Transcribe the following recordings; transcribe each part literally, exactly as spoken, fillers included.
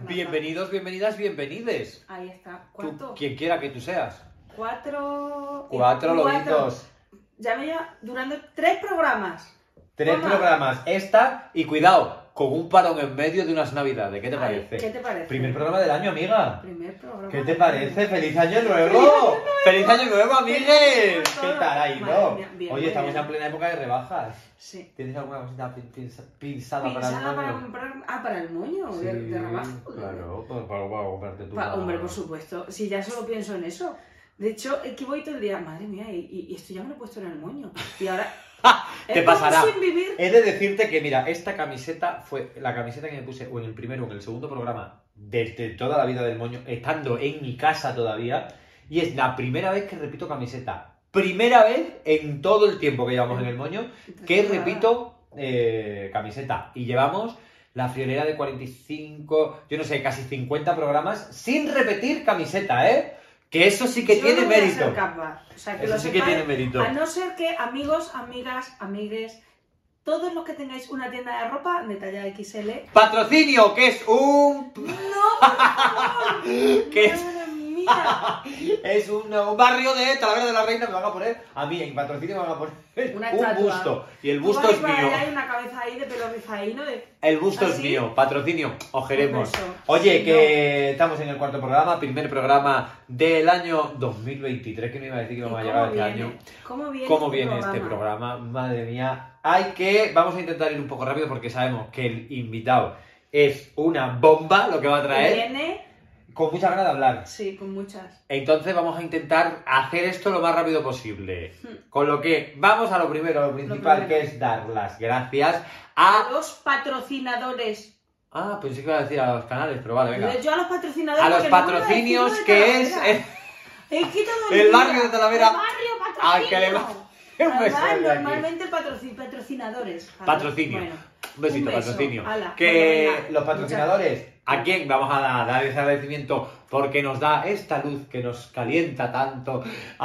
Bienvenidos, bienvenidas, bienvenides. Ahí está. ¿Cuánto? Tú, quien quiera que tú seas. Cuatro... Cuatro lobitos. Ya me lleva durando tres programas. Tres Toma. programas. Esta, y cuidado, con un parón en medio de unas navidades. ¿Qué te Ay, parece? ¿qué te parece? Primer programa del año, amiga. Primer programa. ¿Qué te parece? ¡Feliz año nuevo! ¡Feliz año nuevo, amigues! ¿Qué tal ahí, Madre no? mía, bien, Oye, muy estamos bien. en plena época de rebajas. Sí. ¿Tienes alguna cosita pin- pinza- pinzada para el Pensada para moño? comprar... Ah, para el moño, de, Sí, de rebaja. claro, pues para, para comprarte tu... Pa- hombre, por supuesto. Si ya solo pienso en eso. De hecho, es que voy todo el día, madre mía, y, y- y esto ya me lo he puesto en el moño. Y ahora... Te es como pasará. sin vivir. He de decirte que, mira, esta camiseta fue la camiseta que me puse o en el primero o en el segundo programa desde toda la vida del moño, estando en mi casa todavía, y es la primera vez que repito camiseta. Primera vez en todo el tiempo que llevamos en el moño que repito eh, camiseta. Y llevamos la friolera de cuarenta y cinco, yo no sé, casi cincuenta programas sin repetir camiseta, ¿eh? Que eso sí que Yo tiene no voy a mérito. ser capaz. O sea, que Eso lo sí que sepáis, tiene mérito. A no ser que amigos, amigas, amigues, todos los que tengáis una tienda de ropa de talla equis ele. Patrocinio, que es un... ¡No, por favor! ¿Qué es? ¡Madre mía! Es un, un barrio de Talavera de la Reina, me van a poner, a mí en patrocinio me van a poner Una un estatua. busto. Y el Tú busto vas es para mío. allá, hay una cabeza ahí de pelo rizaíno de... El busto es ¿Así? mío, patrocinio, os queremos. Un beso. Oye, Sí, que estamos en el cuarto programa, primer programa del año dos mil veintitrés, que no iba a decir que ¿Y vamos a cómo llegar este viene? año. ¿Cómo viene, ¿Cómo este, viene programa? este programa? Madre mía. Hay que, vamos a intentar ir un poco rápido porque sabemos que el invitado es una bomba lo que va a traer. Viene, Con mucha ganas de hablar. sí, con muchas. Entonces vamos a intentar hacer esto lo más rápido posible. Con lo que vamos a lo primero, lo principal, Lo primero. que es dar las gracias A a... los patrocinadores. Ah, pensé que iba a decir a los canales, pero vale, venga. Yo a los patrocinadores... A los porque no me patrocinios, decimos de que es... Talavera. eh, Es que todo El día, barrio de Talavera. El barrio patrocinio. al que le va- Un beso Además, desde aquí. normalmente patrocin- patrocinadores. Patrocinio. Bueno, Un besito, un beso. patrocinio. Hala, Que bueno, venga, los patrocinadores, muchas- ¿a quién vamos a dar, dar ese agradecimiento? Porque nos da esta luz que nos calienta tanto.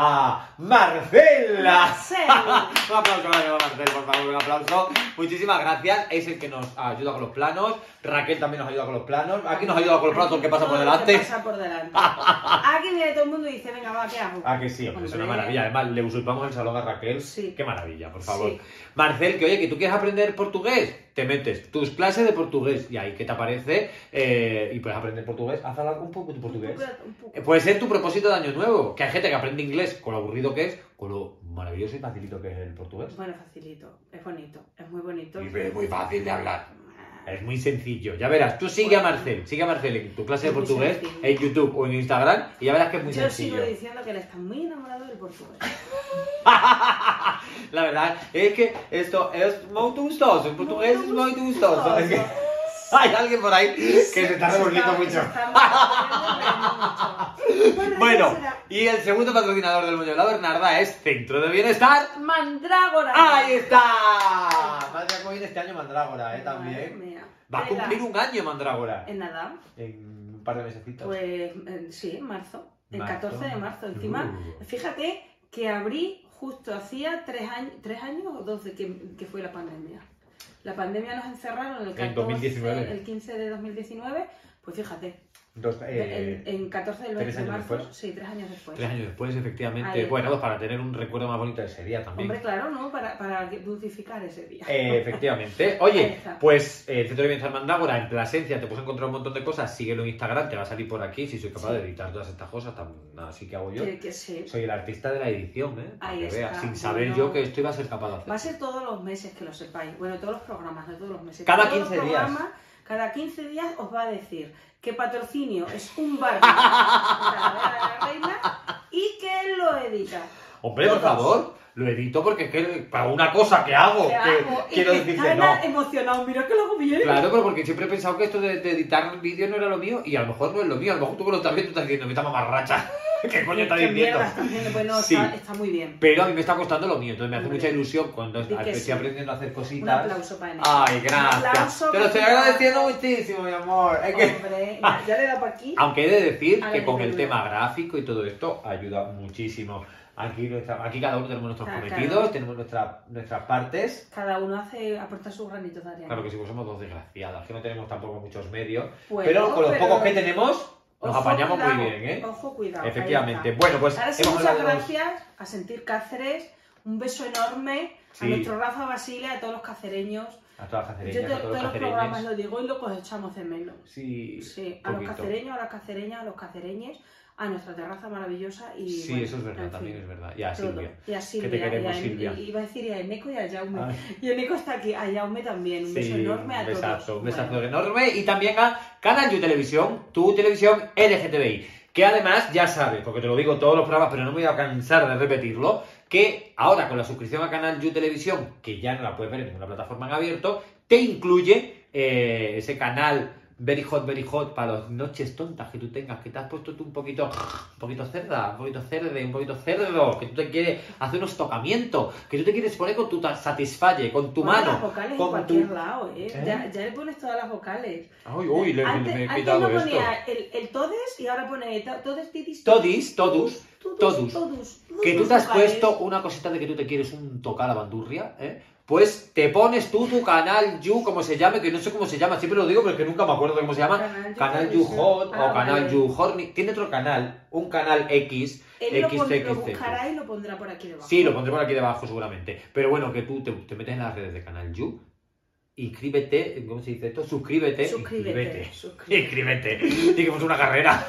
A Marcela. Marcel. Un aplauso para Marcel, por favor, un aplauso. Muchísimas gracias. Es el que nos ayuda con los planos. Raquel también nos ayuda con los planos. Aquí nos ayuda con los planos todo el que pasa por Todo lo que delante. pasa por delante. Aquí viene todo el mundo y dice, venga, va, ¿qué hago? Ah, que sí, hombre, es una Hombre. maravilla. Además, le usurpamos el salón a Raquel. Sí. Qué maravilla, por favor. Sí. Marcel, que oye, que tú quieres aprender portugués, te metes tus clases de portugués y ahí que te aparece eh, y puedes aprender portugués. Haz hablar un poco de portugués. Un poco, un poco. Eh, Puede ser tu propósito de año nuevo. Que hay gente que aprende inglés con lo aburrido que es, con lo maravilloso y facilito que es el portugués. Bueno, facilito, es bonito, es muy bonito. Y es muy fácil de hablar. Es muy sencillo. Ya verás, tú sigue a Marcel, sigue a Marcel en tu clase de Es muy portugués, sencillo. en YouTube o en Instagram y ya verás que es muy Yo sencillo. sigo diciendo que él está muy enamorado del portugués. La verdad es que esto es muy gustoso, en portugués es muy gustoso. Es que hay alguien por ahí que se está revolviendo mucho. Bueno, y el segundo patrocinador del Moño de la Bernarda es Centro de Bienestar. Mandrágora. ¡Ahí está! Madre mía, cómo viene este año Mandrágora, ¿eh? Madre También. mía. Va a cumplir un año Mandrágora. En nada, En un par de mesecitos. pues eh, sí, en marzo. El Marzo. catorce de marzo. Encima, Uh. fíjate que abrí justo hacía tres años, tres años o dos de que, que fue la pandemia. La pandemia nos encerraron el, catorce, dos mil diecinueve. el quince de dos mil diecinueve, pues fíjate, Dos, eh, en, en catorce del tres veinte de años marzo, después. sí, tres años después. Tres años después, efectivamente. Ahí está. Bueno, pues para tener un recuerdo más bonito de ese día también. Hombre, claro, ¿no? Para, para dulcificar ese día. Eh, efectivamente. Ahí Oye, está. pues eh, el Centro de Bienestar Mandrágora en Plasencia te puedes encontrar un montón de cosas. Síguelo en Instagram, te va a salir por aquí. Si soy capaz Sí. de editar todas estas cosas, tan, así que hago yo. Que, que sí. Soy el artista de la edición, ¿eh? Para Ahí que está. veas, sin saber Bueno. yo que esto iba a ser capaz de hacer. Va a ser todos los meses que lo sepáis. Bueno, todos los programas, no todos los meses. Cada Todos los quince días. programas, Cada quince días os va a decir que Patrocinio es un barrio de la Reina y que él lo edita. Hombre, por Todos. favor, lo edito porque es que para una cosa que hago, ¿Qué que hago? Y quiero que decirte está no. emocionado, mira que lo hago bien. Claro, pero porque siempre he pensado que esto de, de editar vídeos no era lo mío y a lo mejor no es lo mío. A lo mejor tú que lo estás viendo estás diciendo, me está mamarracha. ¿Qué coño estás ¿Qué diciendo? mierda estás haciendo? Pues no, Sí. está, está muy bien. Pero a mí me está costando lo mío, entonces me hace Hombre. mucha ilusión cuando Di que estoy sí. aprendiendo a hacer Un cositas. aplauso para él. Ay, Un gracias. aplauso Te lo estoy para- agradeciendo muchísimo, mi amor. Es que... Hombre, ya, ya le he dado por aquí. Aunque he de decir A que ver, con dime, el dime. tema gráfico y todo esto ayuda muchísimo. Aquí, nuestra, aquí cada uno tenemos nuestros Claro, cometidos, claro. tenemos nuestra, nuestras partes. Cada uno hace aporta su granito de arena. Claro que sí, pues somos dos desgraciadas, que no tenemos tampoco muchos medios. Bueno, pero con los pero- pocos que tenemos, nos Ojo, apañamos cuidado, muy bien, ¿eh? Ojo, cuidado. ahí Efectivamente. está. Bueno, pues Ahora sí, hemos muchas hablado de los- gracias a Sentir Cáceres. Un beso enorme Sí. a nuestro Rafa Basile, a todos los cacereños. a todas las Yo cacereñas, to- a todos todos los los programas cacereños. lo digo y lo cosechamos de menos. Sí, Sí, a los poquito. cacereños, a las cacereñas, a los cacereñes, a nuestra terraza maravillosa y Sí, bueno, eso es verdad, en también fin, es verdad. Y a todo. Silvia. Y a Silvia. te queremos, y a- Silvia. y- iba a decir y a Eneco y a Jaume. Ay. Y Eneco está aquí, a Jaume también. Un beso Sí, enorme a un todos. besazo, un besazo Bueno, enorme. Y también a Canal You Televisión, tu televisión L G T B I. Que además, ya sabes, porque te lo digo todos los programas, pero no me voy a cansar de repetirlo, que ahora con la suscripción a Canal You Televisión, que ya no la puedes ver en ninguna plataforma en abierto, te incluye eh, ese canal Very Hot, Very Hot para las noches tontas que tú tengas, que te has puesto tú un poquito, un poquito cerda, un poquito cerde, un poquito cerdo, que tú te quieres hacer unos tocamientos, que tú te quieres poner con tu ta- Satisfalle, con tu pon mano, las vocales en con cualquier tu... lado, ¿eh? ¿Eh? Ya, ya le pones todas las vocales. Uy, uy, le, Antes, me he antes quitado no esto. ponía el, el todes y ahora pone to- todes, titis, Todis, todus, todos, todus. todos, Que tú todos te has vocales. puesto una cosita de que tú te quieres un tocar a la bandurria, ¿eh? Pues te pones tú tu canal You, como se llame, que no sé cómo se llama, siempre lo digo porque nunca me acuerdo de cómo se llama. Canal You Canal You Televisión. Hot Ah, o Canal vale. You Horny. Tiene otro canal, un canal X, Él lo, pon- lo X X. buscará y lo pondrá por aquí debajo. Sí, lo pondré por aquí debajo seguramente. Pero bueno, que tú te, te metes en las redes de Canal You, inscríbete, ¿cómo se dice esto? Suscríbete. Suscríbete. Inscríbete. Inscríbete. Digamos una carrera.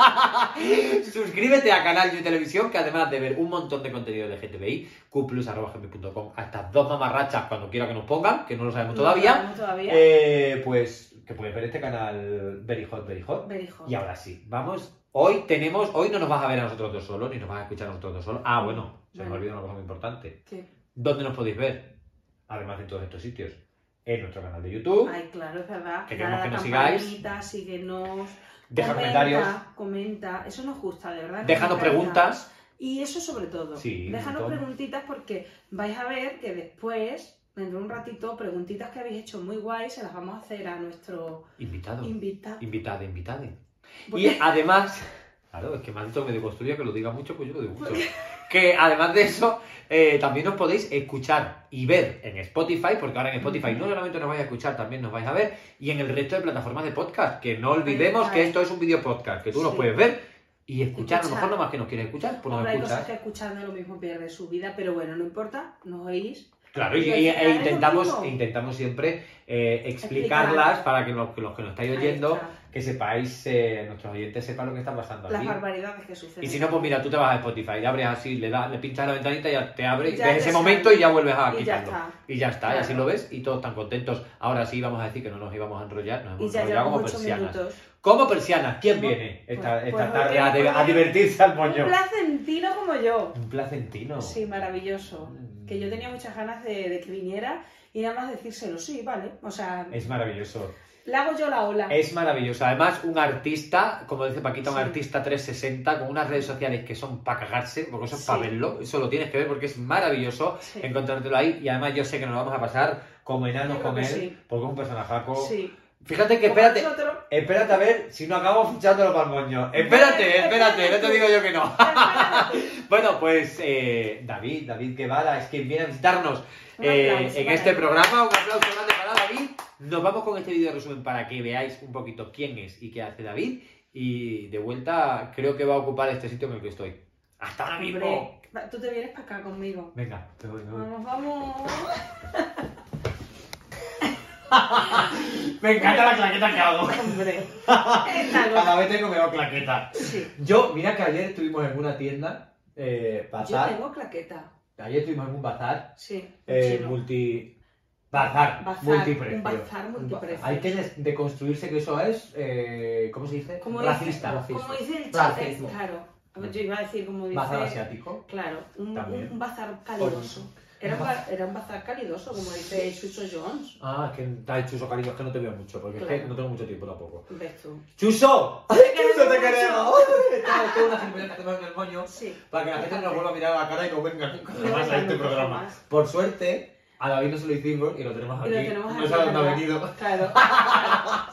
Suscríbete a Canal You Televisión, que además de ver un montón de contenido de L G T B I, q plus arroba gmail punto com, a estas dos mamarrachas cuando quiera que nos pongan, que no lo sabemos No todavía, sabemos todavía. eh, pues que puedes ver este canal Very Hot, Very Hot. Very hot. Y ahora sí, vamos. Hoy tenemos, hoy no nos vas a ver a nosotros dos solos, ni nos vas a escuchar a nosotros dos solos. Ah, bueno, se me Bueno. olvidó una cosa muy importante. ¿Qué? ¿Dónde nos podéis ver? Además de todos estos sitios. En nuestro canal de YouTube. Ay, claro, es verdad. Que Dale queremos a que la nos sigáis. campanita, síguenos. Deja comenta, comentarios. Comenta, eso nos gusta, de verdad. Déjanos Nos encanta. preguntas. Y eso sobre todo. Sí, un Déjanos montón. preguntitas porque vais a ver que después, dentro de un ratito, preguntitas que habéis hecho muy guay se las vamos a hacer a nuestro Invitado. invitado. Invitada, invitada. Y Porque- además, claro, es que me ha dicho medio construido que lo diga mucho, pues yo lo digo mucho. Que además de eso, eh, también os podéis escuchar y ver en Spotify, porque ahora en Spotify no solamente nos vais a escuchar, también nos vais a ver, y en el resto de plataformas de podcast, que no olvidemos que esto es un video podcast, que tú nos Sí. puedes ver y escuchar, a lo Escuchar. mejor no más que nos quieres escuchar, pues nos Hombre, hay cosas escuchas. que escuchando lo mismo pierde su vida, pero bueno, no importa, nos oís. Claro, y, Y al y- final e es intentamos, contigo. e intentamos siempre eh, explicarlas Explicar. para que los, que los que nos estáis Ahí oyendo, está. que sepáis, eh, nuestros oyentes sepan lo que está pasando Las aquí. barbaridades que suceden. Y si no, pues mira, tú te vas a Spotify, le abres así, le das, le pinchas la ventanita y ya te abre, Y ya ves te ese sale. momento y ya vuelves a Y ya quitarlo. está. Y ya está, y Claro. así lo ves y todos están contentos. Ahora sí vamos a decir que no nos íbamos a enrollar, nos Y hemos ya enrollado llevamos como ocho persianas. minutos. Como persianas, ¿quién Pues- viene esta, pues- esta pues tarde hoy a, de- viene a divertirse al moño? Un placentino como yo. Un placentino. Sí, maravilloso. Mm. Que yo tenía muchas ganas de, de que viniera y nada más decírselo, sí, vale. O sea, Es maravilloso. le hago yo la ola. Es maravilloso. Además, un artista, como dice Paquita, un Sí. artista trescientos sesenta con unas redes sociales que son para cagarse, porque eso es Sí. para verlo. Eso lo tienes que ver porque es maravilloso Sí. encontrártelo ahí. Y además, yo sé que nos lo vamos a pasar como enanos Yo creo con él, que sí. porque es un personajaco. Sí. Fíjate que, Como espérate, nosotros. espérate a ver si no acabamos fichándolo para el moño. Espérate, espérate, no te digo yo que no. Espérate. Bueno, pues eh, David, David Guevara, es que viene a visitarnos Un eh, aplauso en para este él. programa. Un aplauso grande para David. Nos vamos con este vídeo resumen para que veáis un poquito quién es y qué hace David. Y de vuelta creo que va a ocupar este sitio en el que estoy. ¡Hasta ahora mismo! Hombre, va, tú te vienes para acá conmigo. Venga, te voy, me voy. Vamos, vamos. Me encanta la claqueta que hago. Hombre. Esta Cada loca. vez tengo mejor claqueta. Sí. Yo, mira que ayer estuvimos en una tienda, eh, Yo bazar. tengo claqueta. Ayer estuvimos en un bazar, Sí. eh, chino. multi... Bazar, Bazar, multiprecio. un bazar multiprecio. Hay que des- deconstruirse que eso es, eh, ¿cómo se dice? Como Racista. Dice, como dice el Racismo. chat, claro. Yo iba a decir, como dice. Bazar asiático. Claro, un, También. un, un bazar calidoso. Era un, ba- era un bazar calidoso, como dice Chuso Jones. Ah, es que está el Chuso, cariño, es que no te veo mucho, porque es que Claro. no tengo mucho tiempo tampoco. ¿Ves tú? ¡Chuso! ¡Ay, queremos Chuso, te mucho! queremos! Esto es una gilipollez que hacemos en el moño Sí. para que la gente nos vuelva a mirar a la cara y no venga nunca No más venga a este nunca programa. más. Por suerte, a David no se lo hicimos y lo tenemos Y aquí. lo tenemos no aquí, sabe dónde ha ¿verdad? venido. Claro.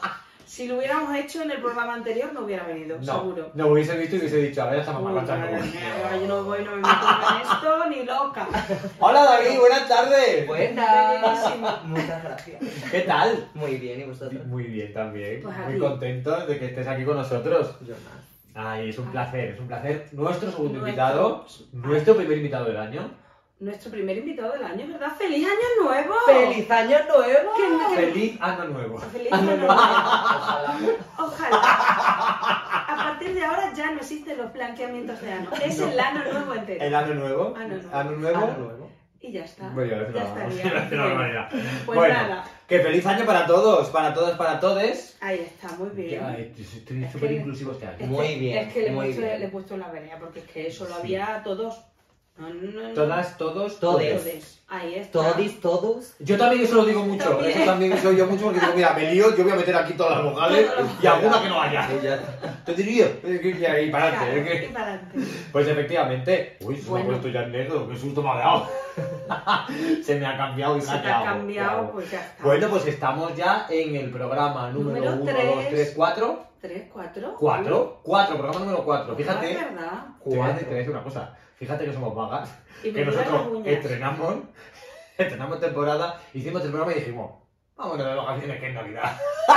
Si lo hubiéramos hecho en el programa anterior, no hubiera venido, No, seguro. no hubiese visto y hubiese dicho, a ver, estamos Uy, marchando. madre mía, ahora yo no voy, no me meto en esto, ni loca. Hola David, buenas tardes. Buenas. Buenísimo. Muchas gracias. ¿Qué tal? Muy bien, ¿y vosotros? Muy bien también, Pues muy aquí. contentos de que estés aquí con nosotros. Yo más. Ay, es un placer, es un placer. Nuestro segundo Nuestro- invitado, nuestro primer invitado del año. Nuestro primer invitado del año, ¿verdad? ¡Feliz Año Nuevo! ¡Feliz Año Nuevo! ¡Qué- qué- Feliz año nuevo. ¡Feliz Año Año Nuevo. Nuevo! Ojalá. Ojalá. A partir de ahora ya no existen los blanqueamientos de ano. Es No. el ano nuevo entero. El año nuevo. Año nuevo. Año nuevo. Año Nuevo. Y ya está. Bueno, ya ya está, estaría. no, no, no, ya. Pues Bueno, nada. que feliz año para todos, para todos, para todes. Ahí está, muy bien. Ay, estoy Es súper que- inclusivo este Es año. que- Muy bien, Es que le he muy puesto, bien. le he puesto la vereda, porque es que solo Sí. había todos. No, no, no. Todas, todos, Todes. Todes. Ahí está. Todis, todos. Yo también eso lo digo mucho, También. eso también soy yo mucho porque digo, mira, me lío, yo voy a meter aquí todas las vocales y alguna que no haya. Y ya está. Te diría, y ahí para Claro, adelante. es y que- para adelante. Pues efectivamente, uy, se me Bueno. ha puesto ya en negro, qué susto me ha dado. Se me ha cambiado y Si me ha te ha quedado, cambiado, claro. pues ya está. Bueno, pues estamos ya en el programa número Número uno, tres. dos, tres, cuatro. ¿Tres, cuatro? cuatro, cuatro, programa número cuatro. Ah, Fíjate, es verdad. te voy a decir- Cuatro. te voy a decir una cosa. Fíjate que somos vagas, Y me que duelen las nosotros uñas. estrenamos, estrenamos temporada, hicimos el programa y dijimos, vámonos de vacaciones que es Navidad.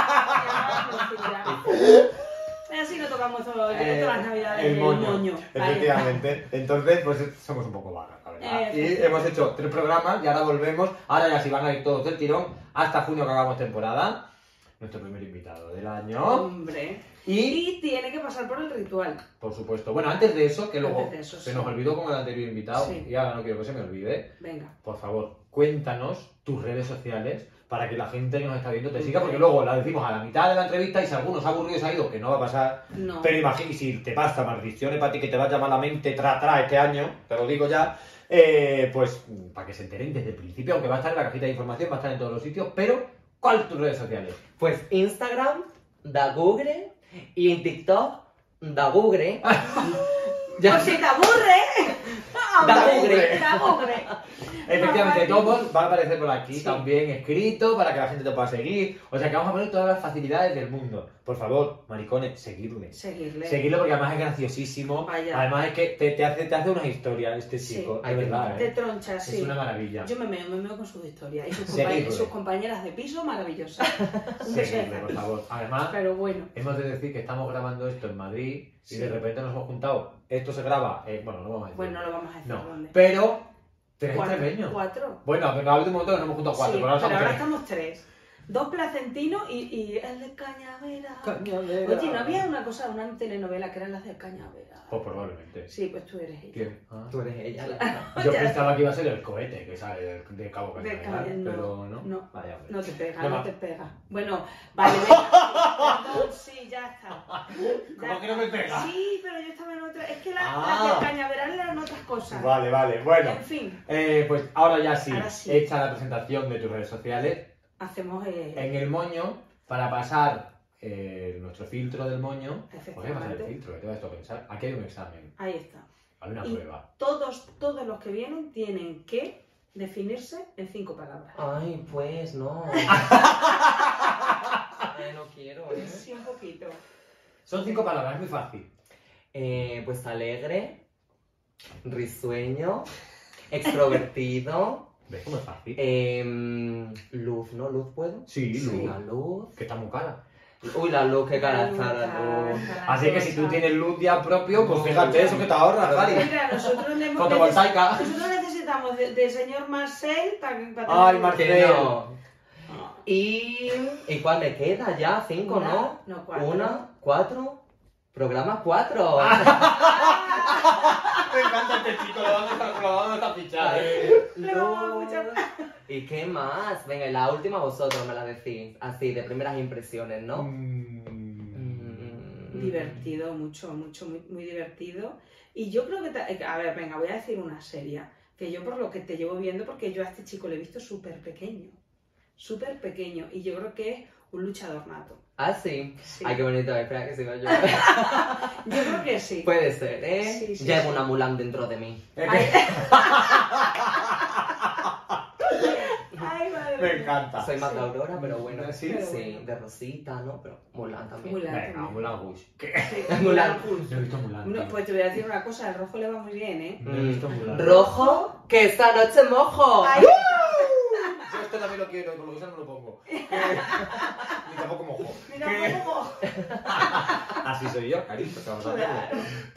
Así no tocamos todo, Eh, todas las navidades el del moño, moño. Vale. efectivamente. Entonces, pues somos un poco vagas, la verdad. Eh, y efectivamente. hemos hecho tres programas y ahora volvemos. Ahora ya sí van a ir todos del tirón hasta junio que hagamos temporada. Nuestro primer invitado del año. Hombre. Y, Y tiene que pasar por el ritual. por supuesto, bueno, antes de eso, que luego Antes de eso, se sí. nos olvidó con el anterior invitado, Sí. y ahora no quiero que se me olvide. Venga. Por favor, cuéntanos tus redes sociales para que la gente que nos está viendo te siga, porque luego la decimos a la mitad de la entrevista y si alguno se ha aburrido y se ha ido, que no va a pasar. No. Pero imagínate, si te pasa maldiciones para ti que te vaya malamente tra tra este año, te lo digo ya, eh, pues para que se enteren desde el principio, aunque va a estar en la cajita de información, va a estar en todos los sitios, pero ¿cuáles tus redes sociales? Pues Instagram, da Google. Y en TikTok, da Google. Pues si te aburre. Da hombre, bugre. Da bugre. Efectivamente, No, todos van a aparecer por aquí Sí. también escrito para que la gente te pueda seguir. O sea que vamos a poner todas las facilidades del mundo. Por favor, maricones, seguidme. Seguirle. Seguirlo porque además es graciosísimo. Vaya. Además es que te, te hace, te hace unas historias este Sí. chico. Ay, de qué verdad, Te ¿eh? tronchas, sí. Es una maravilla. Yo me meo, me meo con sus historias. Y sus, Seguidle. compañ- sus compañeras de piso, maravillosas. Un beso de Seguidme, por Zaki. favor. Además, Pero bueno. hemos de decir que estamos grabando esto en Madrid y Sí. de repente nos hemos juntado. Esto se graba, eh, bueno, no vamos a decir. Bueno, no lo vamos a decir No, dónde. pero tres Cuatro. extremeños. Cuatro. Bueno, pero ha habido un montón que nos hemos juntado cuatro, Sí, pero ahora pero estamos ahora tres. estamos tres. Dos placentinos y, y el de Cañavera. Cañavera. Oye, ¿no había una cosa, una telenovela que eran las de Cañavera? Pues probablemente. Sí, pues tú eres ella. ¿Quién? Ah. Tú eres ella, la Yo Ya. pensaba que iba a ser el cohete que sale de, de Cabo De Cañaveral, Caña- no, pero no. no. Vaya, hombre. No te pega, No no, va. te pega. Bueno, vale, venga. Perdón, sí, ya está. ¿Cómo Ya que no me está. pega? Sí, pero yo estaba en otra. Es que la- Ah. las de Cañaveral eran otras cosas. Vale, vale. Bueno, En fin, eh, pues ahora ya sí, Ahora sí. hecha la presentación de tus redes sociales, hacemos. Eh, en el moño, para pasar eh, nuestro filtro del moño, ¿por qué pasar el Efectivamente. filtro? ¿Qué te vas a pensar? Aquí hay un examen, Ahí está. hay una Y- prueba. Todos, todos los que vienen tienen que definirse en cinco palabras. Ay, pues no. Ay, no quiero, ¿eh? Sí, un poquito. Son cinco palabras, es muy fácil. Eh, pues alegre, risueño, extrovertido, ¿Ves cómo es fácil? em, luz, ¿no? ¿Luz puedo? Sí, Luz, La luz. que está muy cara. Uy, la luz, qué cara La luz, está la luz. cara, Así que si tú cosa. tienes luz ya propio, pues No, fíjate ya. eso que te ahorras, Cari. Mira, nosotros, le hemos- Fotovoltaica. nosotros necesitamos del de señor Marcel para, para Ay, tener- Marcel. Que no. No. Y... ¿Y cuál me queda ya? ¿Cinco, Una, no? no, cuatro. Una, cuatro. Programa cuatro. Me encanta este chico, lo vamos a, lo vamos a fichar. Le vamos a escuchar. ¿Y qué más? Venga, y la última vosotros me la decís. Así, de primeras impresiones, ¿no? Mm. Mm. Divertido, mucho, mucho, muy, muy divertido. Y yo creo que... te- A ver, venga, voy a decir una seria. Que yo por lo que te llevo viendo, porque yo a este chico lo he visto súper pequeño. Súper pequeño. Y yo creo que es un luchador nato. Ah, sí. Sí. Ay, qué bonito. Espera que se va yo. Yo creo que sí. Puede ser, ¿eh? Sí, sí, Llevo sí. una Mulan dentro de mí. Es Ay, que- ay, madre Me encanta. Soy más Sí. de Aurora, pero bueno. ¿Sí? Pero Sí, bueno. de Rosita, ¿no? Pero Mulan también. Mulan. Venga, Mulan Rouge. ¿Qué? Sí, Mulan. Mulan Rouge. No he visto Mulan. No, tío. pues te voy a decir una cosa, el rojo le va muy bien, ¿eh? No he visto Mulan. Rojo, que esta noche mojo. Ay, Yo esto también lo quiero, por lo que sea no lo pongo. Ni tampoco mojo. mira ¿Qué? cómo. Así soy yo, cariño, que vamos a hacerlo. Claro.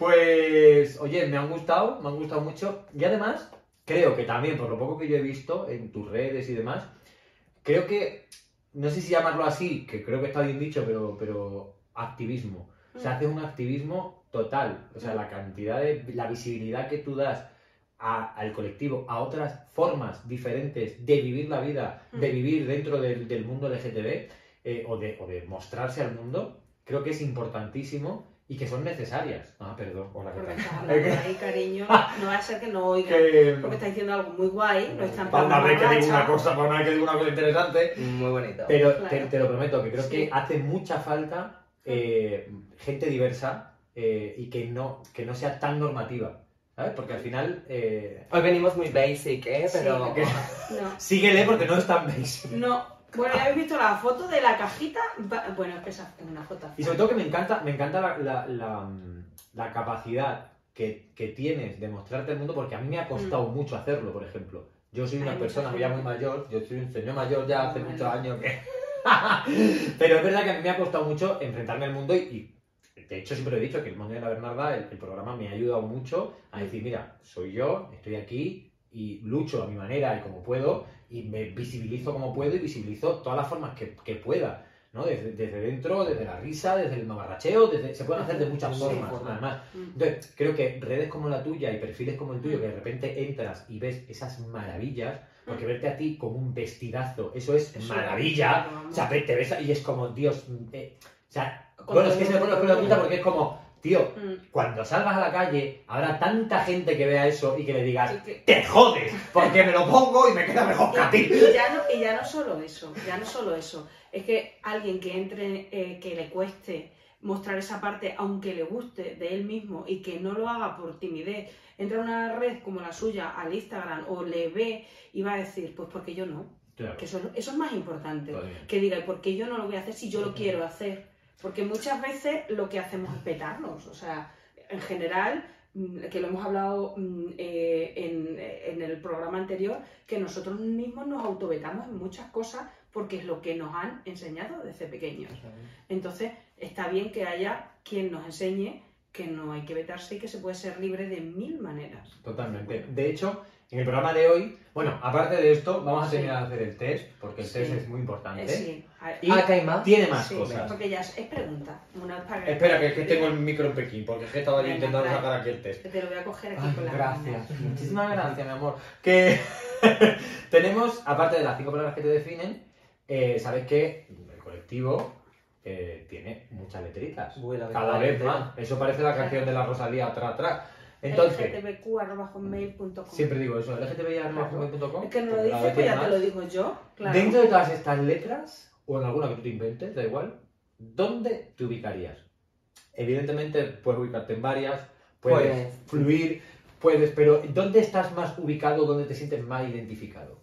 Pues, oye, me han gustado, me han gustado mucho. Y además, creo que también, por lo poco que yo he visto en tus redes y demás, creo que, no sé si llamarlo así, que creo que está bien dicho, pero, pero activismo. O sea, haces un activismo total. O sea, la cantidad de, la visibilidad que tú das a- al colectivo, a otras formas diferentes de vivir la vida, de vivir dentro del, del mundo L G T B, eh, o, de, o de mostrarse al mundo, creo que es importantísimo y que son necesarias. Ah, perdón, hola, ¿qué Porque tal? estás hablando ahí, cariño. No va a ser que no oiga. Que... Porque está diciendo algo muy guay. No están Para una vez que digo una borracha. cosa, para una vez que digo una cosa interesante. Muy bonito. Pero Claro. te, te lo prometo, que creo Sí. que hace mucha falta eh, gente diversa eh, y que no, que no sea tan normativa. ¿Sabes? Porque al final. Eh... Hoy venimos muy basic, ¿eh? Sí. Pero... No. Síguele porque no es tan basic. No. Bueno, ya habéis visto la foto de la cajita. Va- Bueno, es que esa es una foto. Y sobre todo que me encanta, me encanta la, la, la, la capacidad que, que tienes de mostrarte al mundo, porque a mí me ha costado mucho hacerlo, por ejemplo. Yo soy una Hay persona mucha ya gente. muy mayor, yo soy un señor mayor ya hace Bueno. muchos años que... Pero es verdad que a mí me ha costado mucho enfrentarme al mundo y, y de hecho siempre he dicho que el Mundo de la Bernarda, el, el programa me ha ayudado mucho a decir, mira, soy yo, estoy aquí y lucho a mi manera y como puedo y me visibilizo como puedo y visibilizo todas las formas que, que pueda. ¿No? Desde, desde dentro, desde la risa, desde el mamarracheo, desde, se pueden hacer de muchas Sí, formas, formas. además. Mm. Entonces, creo que redes como la tuya y perfiles como el tuyo, que de repente entras y ves esas maravillas, porque verte a ti como un vestidazo, eso es Eso, maravilla. vamos. O sea, te ves y es como, Dios, eh, o sea, Con bueno, es todo que se me pone los el pelos de punta mundo. porque es como, tío, Mm. cuando salgas a la calle, habrá tanta gente que vea eso y que le digas, Sí que- te jodes, porque me lo pongo y me queda mejor que a ti. Y ya, no, y ya no solo eso, ya no solo eso. Es que alguien que entre, eh, que le cueste mostrar esa parte, aunque le guste de él mismo y que no lo haga por timidez, entra a una red como la suya, al Instagram, o le ve y va a decir, pues porque yo no. Claro, Que eso, eso es más importante. Totalmente. Que diga, ¿por qué yo no lo voy a hacer si yo lo quiero hacer? Porque muchas veces lo que hacemos es petarnos. O sea, en general, mm, que lo hemos hablado mm, eh, en, en el programa anterior, que nosotros mismos nos autovetamos en muchas cosas porque es lo que nos han enseñado desde pequeños. Entonces, está bien que haya quien nos enseñe que no hay que vetarse y que se puede ser libre de mil maneras. Totalmente. De hecho, en el programa de hoy, bueno, aparte de esto, vamos a Sí. terminar de hacer el test, porque el Sí. test es muy importante. Eh, sí, a- Y Ah, ¿que hay más? tiene más sí, cosas. porque ya es, es pregunta. Una para que- Espera, que es que tengo el micro en Pekín, porque es que estaba yo Venga, intentando trae. sacar aquí el test. Que te lo voy a coger aquí Ay, con la gracias. mano. Muchísimas gracias, mi amor. Que tenemos, aparte de las cinco palabras que te definen, eh, sabes que el colectivo eh, tiene muchas letritas. Uy, la Cada verdad, vez que- más. Eso parece la canción de la Rosalía atrás, atrás. L G Entonces, T B Q arroba hotmail punto com. siempre digo eso, L G T B I arroba gmail punto com. Es que no lo porque cada dices, vez pues tiene ya te más. lo digo yo. Claro. Dentro de todas estas letras, o en alguna que tú te inventes, da igual, ¿dónde te ubicarías? Evidentemente puedes ubicarte en varias, puedes Pues- fluir, puedes, pero ¿dónde estás más ubicado, dónde te sientes más identificado?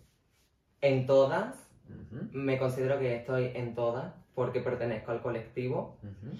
En todas, Ujú, me considero que estoy en todas, porque pertenezco al colectivo ujú.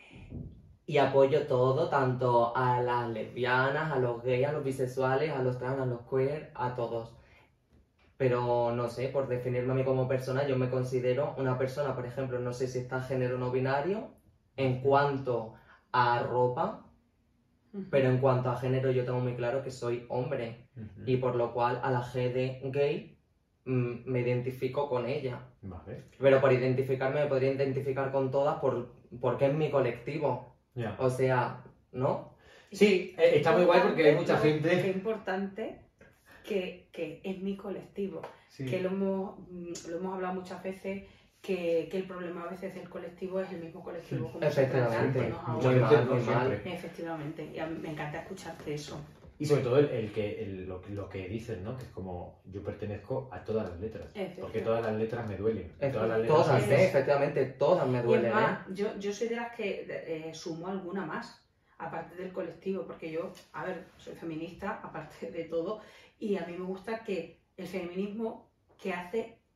y apoyo todo, tanto a las lesbianas, a los gays, a los bisexuales, a los trans, a los queer, a todos. Pero no sé, por definirme a mí como persona, yo me considero una persona, por ejemplo, no sé si está género no binario, en cuanto a ropa, Ujú. pero en cuanto a género yo tengo muy claro que soy hombre. Ujú. Y por lo cual a la G de gay mm, me identifico con ella. Vale, Pero por identificarme me podría identificar con todas por, porque es mi colectivo. ya. O sea, ¿no? Sí, eh, está muy guay porque hay mucha Importante, gente... Qué importante que, que es mi colectivo. Sí. Que lo hemos, mm, lo hemos hablado muchas veces, que, que el problema a veces del colectivo es el mismo colectivo como se trata, Efectivamente. no Muchas ahora. Muy veces mal, no muy mal. siempre. Efectivamente, y a mí me encanta escucharte eso. Y sobre todo el, el que, el- lo, que- lo que dices, ¿no? Que es como yo pertenezco a todas las letras. Porque Efectivamente. todas las letras me duelen. Efe- Todas las letras Todas, son- ¿eh? Efectivamente, todas me Y es duelen, ¿eh? más, yo, yo soy de las que eh, sumo alguna más, aparte del colectivo, porque yo, a ver, soy feminista, aparte de todo, y a mí me gusta que el feminismo que hace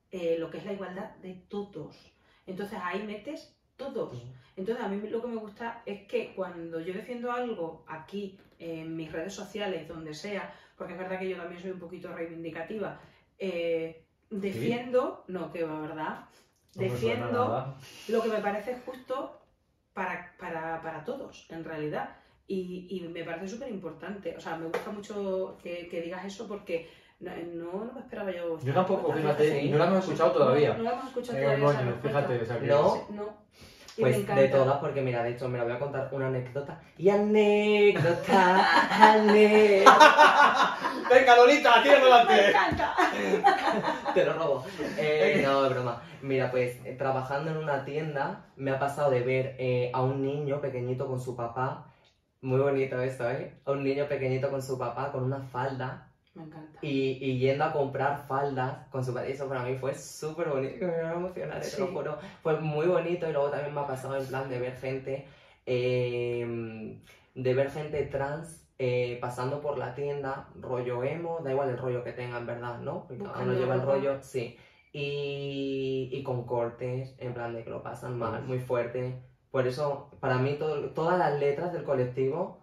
eh, lo que es la igualdad de todos. Entonces ahí metes todos. Entonces a mí lo que me gusta es que cuando yo defiendo algo aquí, en mis redes sociales, donde sea, porque es verdad que yo también soy un poquito reivindicativa, eh, defiendo, ¿Sí? no, que va, ¿verdad? No defiendo lo que me parece justo para, para, para todos, en realidad. Y, y me parece súper importante. O sea, me gusta mucho que, que digas eso porque no, no, no me esperaba yo. Yo tampoco, fíjate, y no la hemos escuchado todavía. No, no la hemos escuchado eh, todavía. Moño, fíjate, o sea, que no. no. Pues de todas, porque mira, de hecho, me la voy a contar una anécdota. Y anécdota, anécdota. Venga, Lolita, tira delante. Me encanta. Te lo robo. Eh, no, es broma. Mira, pues eh, trabajando en una tienda, me ha pasado de ver eh, a un niño pequeñito con su papá. Muy bonito eso, ¿eh? A un niño pequeñito con su papá, con una falda. Me encanta. Y, y yendo a comprar faldas con su padre, eso para mí fue súper bonito, que me iba a emocionar, sí. Te lo juro. Fue muy bonito y luego también me ha pasado en plan de ver gente, eh, de ver gente trans eh, pasando por la tienda, rollo emo, da igual el rollo que tengan, ¿verdad? ¿No? Porque cada uno lleva el rollo, sí. Y, y con cortes, en plan de que lo pasan mal, muy fuerte. Por eso, para mí, todo, todas las letras del colectivo...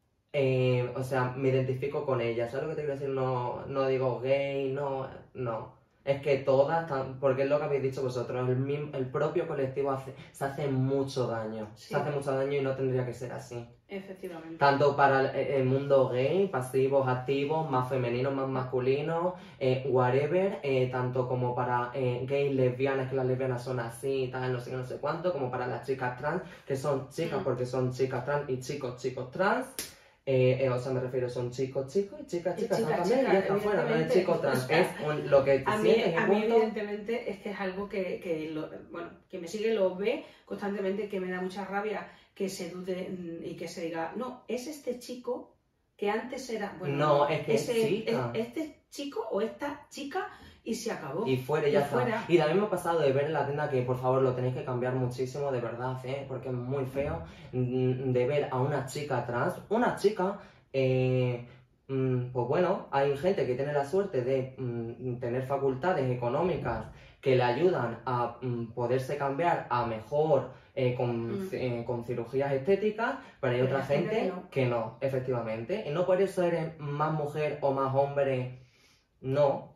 Eh, o sea, me identifico con ella, ¿sabes lo que te quiero decir? No, no digo gay, no, no. Es que todas, están, porque es lo que habéis dicho vosotros, el, mismo, el propio colectivo hace, se hace mucho daño, sí. Se hace mucho daño y no tendría que ser así. Efectivamente. Tanto para el, el mundo gay, pasivos, activos, más femeninos, más masculinos, eh, whatever, eh, tanto como para eh, gays, lesbianas, que las lesbianas son así, tal, no sé qué, no sé cuánto, como para las chicas trans, que son chicas mm. porque son chicas trans y chicos, chicos trans. Eh, eh, o sea, me refiero, son chicos, chicos y chicas, chicas, chica, también, chica, y está afuera, no es chico trans, es un, lo que a mí, sientes, a mí evidentemente, es que es algo que, que lo, bueno, que me sigue, lo ve constantemente, que me da mucha rabia que se dude y que se diga, no, es este chico que antes era, bueno, no, es que ese, es chica. Es, este chico o esta chica y se acabó. Y fuera, y ya y está. Fuera. Y también me ha pasado de ver en la tienda que, por favor, lo tenéis que cambiar muchísimo, de verdad, ¿eh? Porque es muy feo, de ver a una chica trans, una chica... Eh, mm, pues bueno, hay gente que tiene la suerte de mm, tener facultades económicas que le ayudan a mm, poderse cambiar a mejor eh, con, mm. eh, con cirugías estéticas, pero hay otra gente que no. que no, efectivamente. Y no por eso eres más mujer o más hombre, no.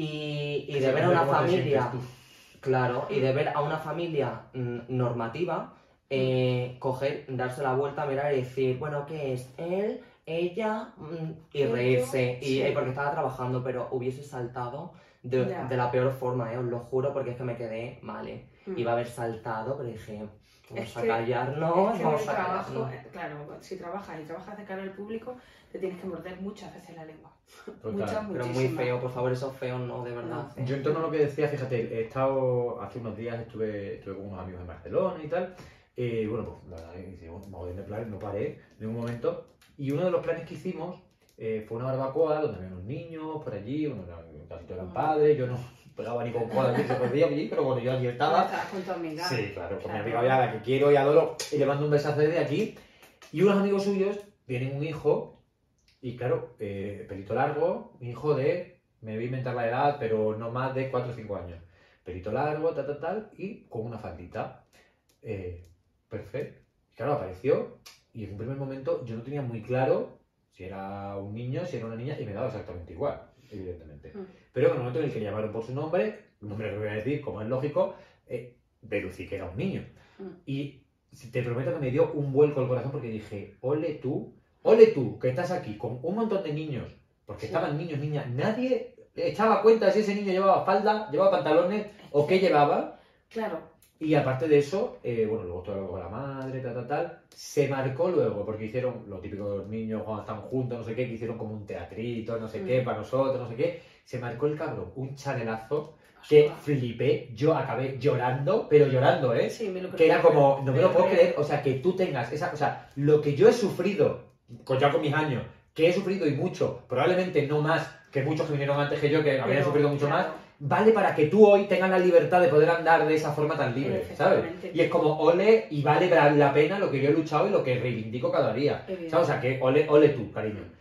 Y, y de ver a una familia, claro, y de ver a una familia mm, normativa, eh, coger, darse la vuelta, mirar y decir, bueno, ¿qué es? Él... ella mm, y reírse, y, sí. porque estaba trabajando, pero hubiese saltado de, yeah. de la peor forma, ¿eh? Os lo juro, porque es que me quedé mal, ¿eh? Mm. Iba a haber saltado, pero dije, vamos es a que, callarnos, es que vamos a trabajo, callarnos. Claro, si trabajas y trabajas de cara al público, te tienes que morder muchas veces la lengua. Total. Muchas, pero muy feo, por favor, esos feos no, de verdad. No. Yo en torno a lo que decía, fíjate, he estado, hace unos días estuve, estuve con unos amigos en Barcelona y tal, y bueno, pues la verdad, hicimos un montón de planes, no paré en un momento. Y uno de los planes que hicimos eh, fue una barbacoa donde había unos niños por allí, bueno, casi todos eran padres, yo no pegaba ni con cola ni se podía allí, pero bueno, yo allí estaba. ¿Estabas con tu amiga? Sí, claro, con claro. mi amiga, la que quiero y adoro, y le mando un besazo desde aquí. Y unos amigos suyos tienen un hijo, y claro, eh, pelito largo, un hijo de, me voy a inventar la edad, pero no más de cuatro o cinco años. Pelito largo, tal, tal, tal, y con una faldita. Eh, perfecto. Claro, apareció. Y en un primer momento yo no tenía muy claro si era un niño, si era una niña, y me daba exactamente igual, evidentemente. Mm. Pero en el momento en el que llamaron por su nombre, el nombre que voy a decir, como es lógico, eh, deducí que era un niño. Mm. Y te prometo que me dio un vuelco al corazón porque dije, ole tú, ole tú, que estás aquí con un montón de niños, porque sí. estaban niños, niñas, nadie echaba cuenta de si ese niño llevaba falda, llevaba pantalones o qué llevaba. Claro. Y aparte de eso, eh, bueno, luego todo con la madre, tal, tal, tal, se marcó luego, porque hicieron lo típico de los niños cuando están juntos, no sé qué, que hicieron como un teatrito, no sé mm. qué, para nosotros, no sé qué, se marcó el cabrón, un chanelazo que flipé, yo acabé llorando, pero llorando, ¿eh? Sí, me lo creo. Que era como, no me lo puedo creer, o sea, que tú tengas esa, o sea, lo que yo he sufrido, ya con mis años, que he sufrido y mucho, probablemente no más que muchos que vinieron antes que yo, que habían sufrido mucho claro. más, vale para que tú hoy tengas la libertad de poder andar de esa forma tan libre, ¿sabes? Y es como ole y vale la pena lo que yo he luchado y lo que reivindico cada día, ¿sabes? O sea, que ole, ole tú, cariño.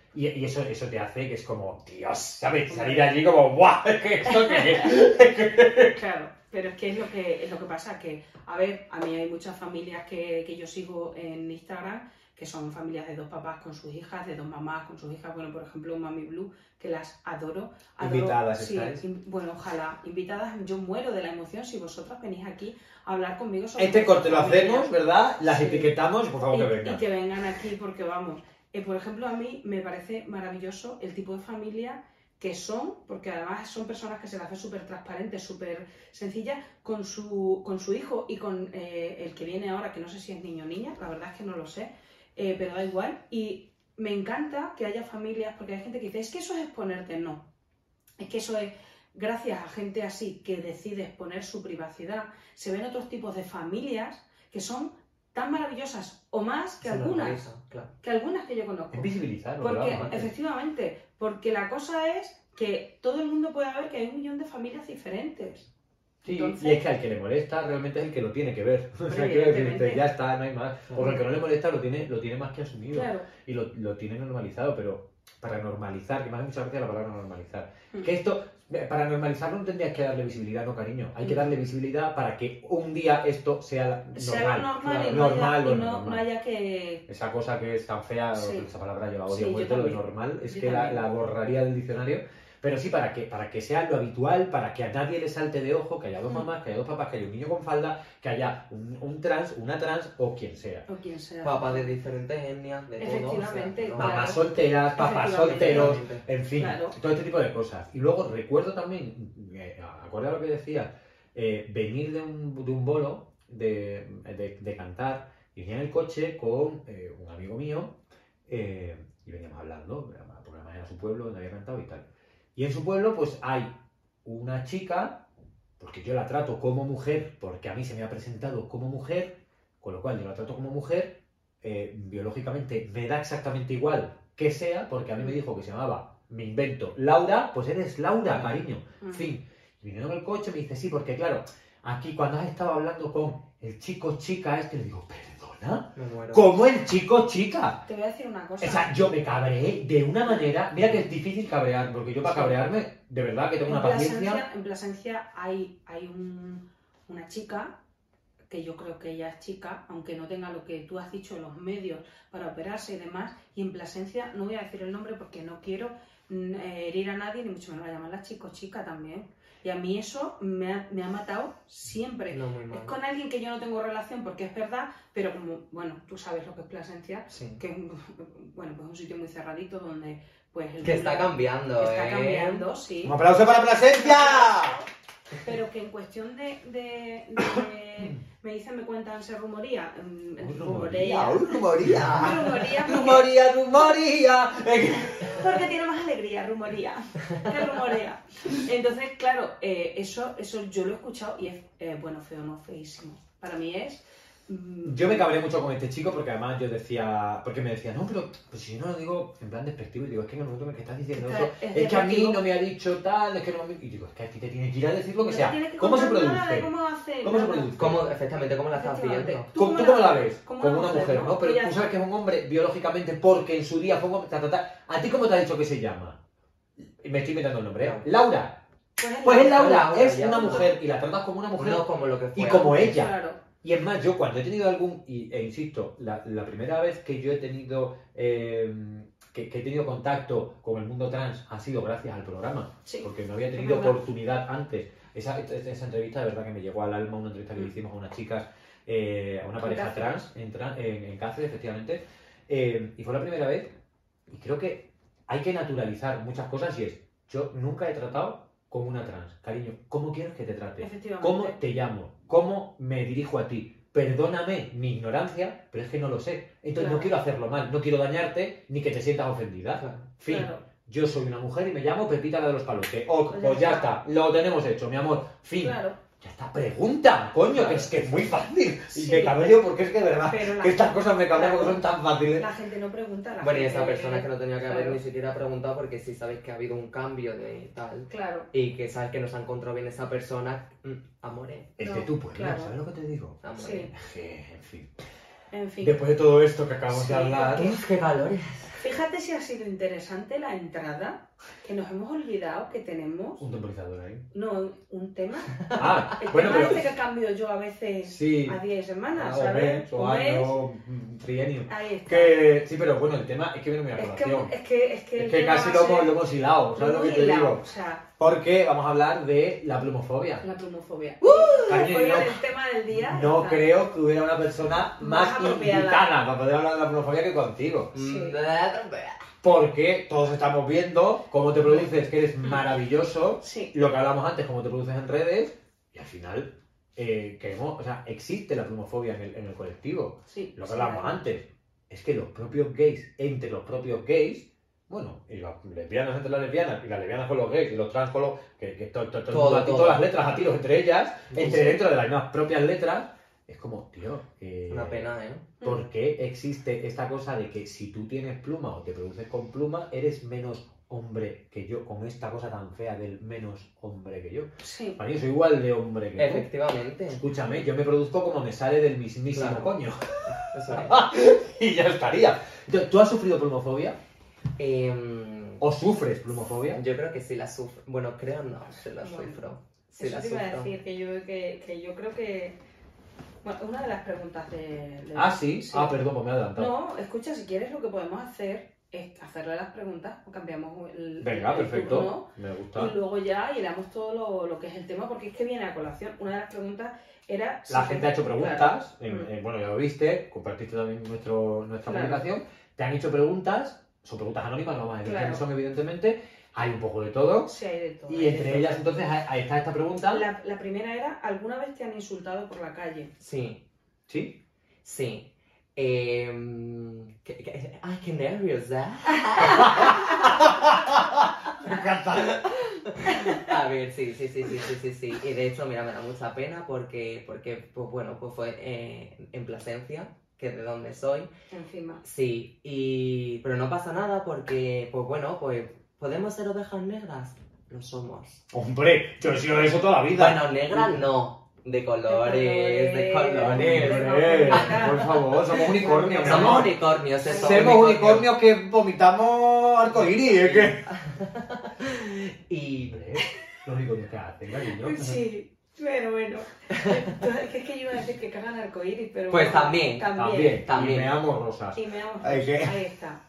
Y, y eso, eso te hace que es como, Dios, ¿sabes? Salir allí como, ¡buah! ¿Qué esto qué es? Claro, pero es que es lo que, es lo que pasa, que, a ver, a mí hay muchas familias que, que yo sigo en Instagram, que son familias de dos papás con sus hijas, de dos mamás con sus hijas, bueno, por ejemplo, Mami Blue, que las adoro. adoro Invitadas sí, estáis. in, bueno, ojalá, invitadas, yo muero de la emoción si vosotras venís aquí a hablar conmigo sobre Este corte lo familia. hacemos, ¿verdad? Las Sí. etiquetamos, por favor, y, que vengan. y que vengan aquí porque vamos. Eh, por ejemplo, a mí me parece maravilloso el tipo de familia que son, porque además son personas que se las hace súper transparentes, súper sencillas, con su, con su hijo y con eh, el que viene ahora, que no sé si es niño o niña, la verdad es que no lo sé, eh, pero da igual. Y me encanta que haya familias, porque hay gente que dice, es que eso es exponerte, no. Es que eso es, gracias a gente así que decide exponer su privacidad, se ven otros tipos de familias que son tan maravillosas o más que Se algunas, normaliza, claro. que algunas que yo conozco. Es visibilizar, lo que Porque, hablábamos antes. efectivamente, porque la cosa es que todo el mundo puede ver que hay un millón de familias diferentes. Sí, Entonces- y es que al que le molesta realmente es el que lo tiene que ver. O sea, Hombre, quiero decirte, evidentemente. ya está, no hay más. Claro. Porque al que no le molesta lo tiene, lo tiene más que asumido. Claro. Y lo, lo tiene normalizado, pero para normalizar, que me hace muchas veces la palabra normalizar. Mm. Que esto, para normalizarlo no tendrías que darle visibilidad, no cariño. Hay que Mm. darle visibilidad para que un día esto sea normal. Sea lo normal Claro, y no, normal, haya, lo y no, normal. no haya que... Esa cosa que es tan fea, Sí. esa palabra lleva odio Sí, a yo muerte, lo de también. normal, es Yo que la, también. la borraría del diccionario. Pero sí, para que, para que sea lo habitual, para que a nadie le salte de ojo, que haya dos Mm. mamás, que haya dos papás, que haya un niño con falda, que haya un, un trans, una trans o quien sea. O quien sea. Papás de diferentes etnias, de todo. Efectivamente, o sea, no- claro. Mamás solteras, papás Efectivamente. solteros, en fin, Claro. todo este tipo de cosas. Y luego recuerdo también, eh, acorde a lo que decía, eh, venir de un, de un bolo de, de, de cantar y venía en el coche con eh, un amigo mío eh, y veníamos hablando, porque además era su pueblo donde había cantado y tal. Y en su pueblo pues hay una chica, porque yo la trato como mujer, porque a mí se me ha presentado como mujer, con lo cual yo la trato como mujer, eh, biológicamente me da exactamente igual que sea, porque a mí me dijo que se llamaba, me invento, Laura, pues eres Laura, cariño. En Mm. fin, y viniendo en el coche me dice, sí, porque claro, aquí cuando has estado hablando con el chico chica este, le digo, perdona, Me muero. ¿cómo el chico chica? Te voy a decir una cosa. O sea, yo me cabreé de una manera, mira que es difícil cabrear, porque yo para cabrearme, de verdad que tengo una en paciencia. Plasencia, en Plasencia hay, hay un- una chica, que yo creo que ella es chica, aunque no tenga lo que tú has dicho en los medios para operarse y demás, y en Plasencia, no voy a decir el nombre porque no quiero mm, eh, herir a nadie, ni mucho menos a llamarla chico chica también. Y a mí eso me ha, me ha matado siempre. No, muy Es mal. con alguien que yo no tengo relación porque es verdad, pero como, bueno, tú sabes lo que es Plasencia, Sí. que es un- bueno, pues un sitio muy cerradito donde pues el Que está mundo cambiando, está ¿eh? cambiando, sí. ¡Un aplauso para Plasencia! Pero que en cuestión de, de, de me dicen, me cuentan, se rumoría, mm, rumorea, ¡Uy, rumoría! rumoría, porque, ¡Rumoría, rumoría! porque tiene más alegría, rumoría, que rumorea. Entonces, claro, eh, eso, eso yo lo he escuchado y es, eh, bueno, feo, no, feísimo. Para mí es... mm, Yo me cabré mucho con este chico porque además yo decía, porque me decía, no, pero pues si yo no lo digo en plan despectivo, y digo, es que en el momento en el que estás diciendo Está- eso, es es que a mí despectivo. no me ha dicho tal, es que no me... Y digo, es que a ti te tiene que ir a decir lo que no sea. te tienes que ¿Cómo se contar nada de produce? ¿Cómo, hace, ¿Cómo se nada. produce? ¿Cómo, efectivamente, cómo la estás Efectivamente. viendo? ¿Tú ¿Cómo, cómo ¿Tú cómo la- la ves? como Como una una mujer, mujer, ¿no? ¿no? Pero Pues ya tú sabes está. que es un hombre biológicamente porque en su día fue un hombre... ta, ta, ta. ¿A ti cómo te ha dicho que se llama? Me estoy inventando el nombre, ¿eh? Laura. Pues es Pues es Laura, Laura, es ya. una mujer y la tratas como una mujer No como lo que fue y como antes. ella. Claro. Y es más, yo cuando he tenido algún, y, e insisto, la, la primera vez que yo he tenido eh, que, que he tenido contacto con el mundo trans ha sido gracias al programa, Sí. porque no había tenido Es verdad. oportunidad antes. Esa, esa entrevista de verdad que me llegó al alma, una entrevista que le hicimos a unas chicas, eh, a una En pareja Cáceres. trans en, tra- en, en Cáceres, efectivamente, eh, y fue la primera vez, y creo que hay que naturalizar muchas cosas y es, yo nunca he tratado como una trans, cariño, ¿cómo quieres que te trate? Efectivamente. ¿Cómo te llamo? ¿Cómo me dirijo a ti? Perdóname mi ignorancia, pero es que no lo sé. Entonces Claro. no quiero hacerlo mal, no quiero dañarte ni que te sientas ofendida. Claro. Fin. Claro. Yo soy una mujer y me llamo Pepita la de los palotes. Ok, Pues pues, ya ya está. está, lo tenemos hecho, mi amor. Fin. Claro. Ya está, pregunta, coño, Claro. que es que es muy fácil. Y Sí. me cabreo porque es que de verdad, Pero la que estas gente- cosas me cabrean claro. porque son tan fáciles. La gente no pregunta. La Bueno, y gente- esa persona que no tenía que haber Claro. ni siquiera preguntado porque si sabes que ha habido un cambio de tal Claro. y que sabes que no se ha encontrado bien esa persona, mm, amore, Es No, de tu pueblo, claro. ¿sabes lo que te digo? amore. Sí. Es que, en fin. En fin. Después de todo esto que acabamos Sí, de hablar... Uf, qué calores. Fíjate si ha sido interesante la entrada, que nos hemos olvidado que tenemos, Un temporizador ahí. no, un tema. Ah, El bueno, tema pero... este que cambio yo a veces Sí. a diez semanas, O ¿sabes? mes, o Un mes. año, mm, trienio. Ahí está. Que, sí, pero bueno, el tema es que viene muy a Es que, colación. es que, es que, Es el que tema casi va lo a hemos, ser lo hemos hilado, ¿sabes lo que muy te hilado, digo? O sea, Porque vamos a hablar de la plumofobia. la plumofobia. Cariño, Oigan, no- el tema del día. No está. creo que hubiera una persona Más más apropiada. indicada para poder hablar de la plumofobia que contigo. Sí. Mm, Porque todos estamos viendo cómo te produces, que eres maravilloso, Sí. lo que hablamos antes, cómo te produces en redes, y al final eh, queremos, o sea, existe la plumofobia en el, en el colectivo. Sí, Lo que sí, hablábamos vale. antes, es que los propios gays, entre los propios gays, bueno, y las lesbianas entre las lesbianas, y las lesbianas con los gays, y los trans con los... que, que to- to- to- Todo, a ti- todo. todas las letras a tiros entre ellas, Sí. entre dentro de las mismas propias letras, es como, tío... eh, Una pena, ¿eh? ¿Por qué existe esta cosa de que si tú tienes pluma o te produces con pluma, eres menos hombre que yo, con esta cosa tan fea del menos hombre que yo? Sí. Para mí yo soy igual de hombre que tú. Efectivamente. Escúchame, yo me produzco como me sale del mismísimo Claro. coño. Eso es. Y ya estaría. Entonces, ¿tú has sufrido plumofobia? Em, ¿O sufres plumofobia? yo creo que sí la sufro. Bueno, creo no, sí la Bueno, sufro. Sí Eso la te iba a sufro. decir, que yo, que, que yo creo que... Bueno, una de las preguntas de... de- Ah, ¿sí? Ah, perdón, pues me he adelantado. No, escucha, si quieres lo que podemos hacer es hacerle las preguntas, o cambiamos el, Venga, el perfecto. turno, Me y gusta. luego ya hilamos todo lo, lo que es el tema, porque es que viene a colación. Una de las preguntas era... si La te- gente ha hecho preguntas, Claro. en- Mm. en- bueno, ya lo viste, compartiste también nuestro, nuestra Claro. publicación, te han hecho preguntas, son preguntas anónimas, no vamos a decir Claro. quiénes son evidentemente, hay un poco de todo, Sí, hay de todo. y hay de entre todo. ellas entonces hay- ahí está esta pregunta, La, la primera era, ¿alguna vez te han insultado por la calle? Sí, ¿sí? sí. Em, ¿qué- qué- ay, qué nervios, ¿eh? Me encanta. A ver, sí, sí, sí, sí, sí, sí, sí. Y de hecho, mira, me da mucha pena porque, porque pues bueno, pues fue eh, en Plasencia, que es de donde soy. Encima. Sí, y... pero no pasa nada porque, pues bueno, pues podemos ser ovejas negras. Lo somos. Hombre, yo he sido eso toda la vida. Bueno, negras no, de colores, de colores. Hombre, por favor, somos unicornios. mi Somos amor. unicornios, eso. Somos unicornios que vomitamos arcoíris, ¿eh? ¿Qué? Y... Hombre, los unicornios que hacen, cariño. Sí, bueno, bueno. Entonces, es que yo iba a decir que cagan arcoíris, pero... Pues bueno, también, También, También. y me amo rosas. Y me amo. Ay, ¿qué? Ahí está.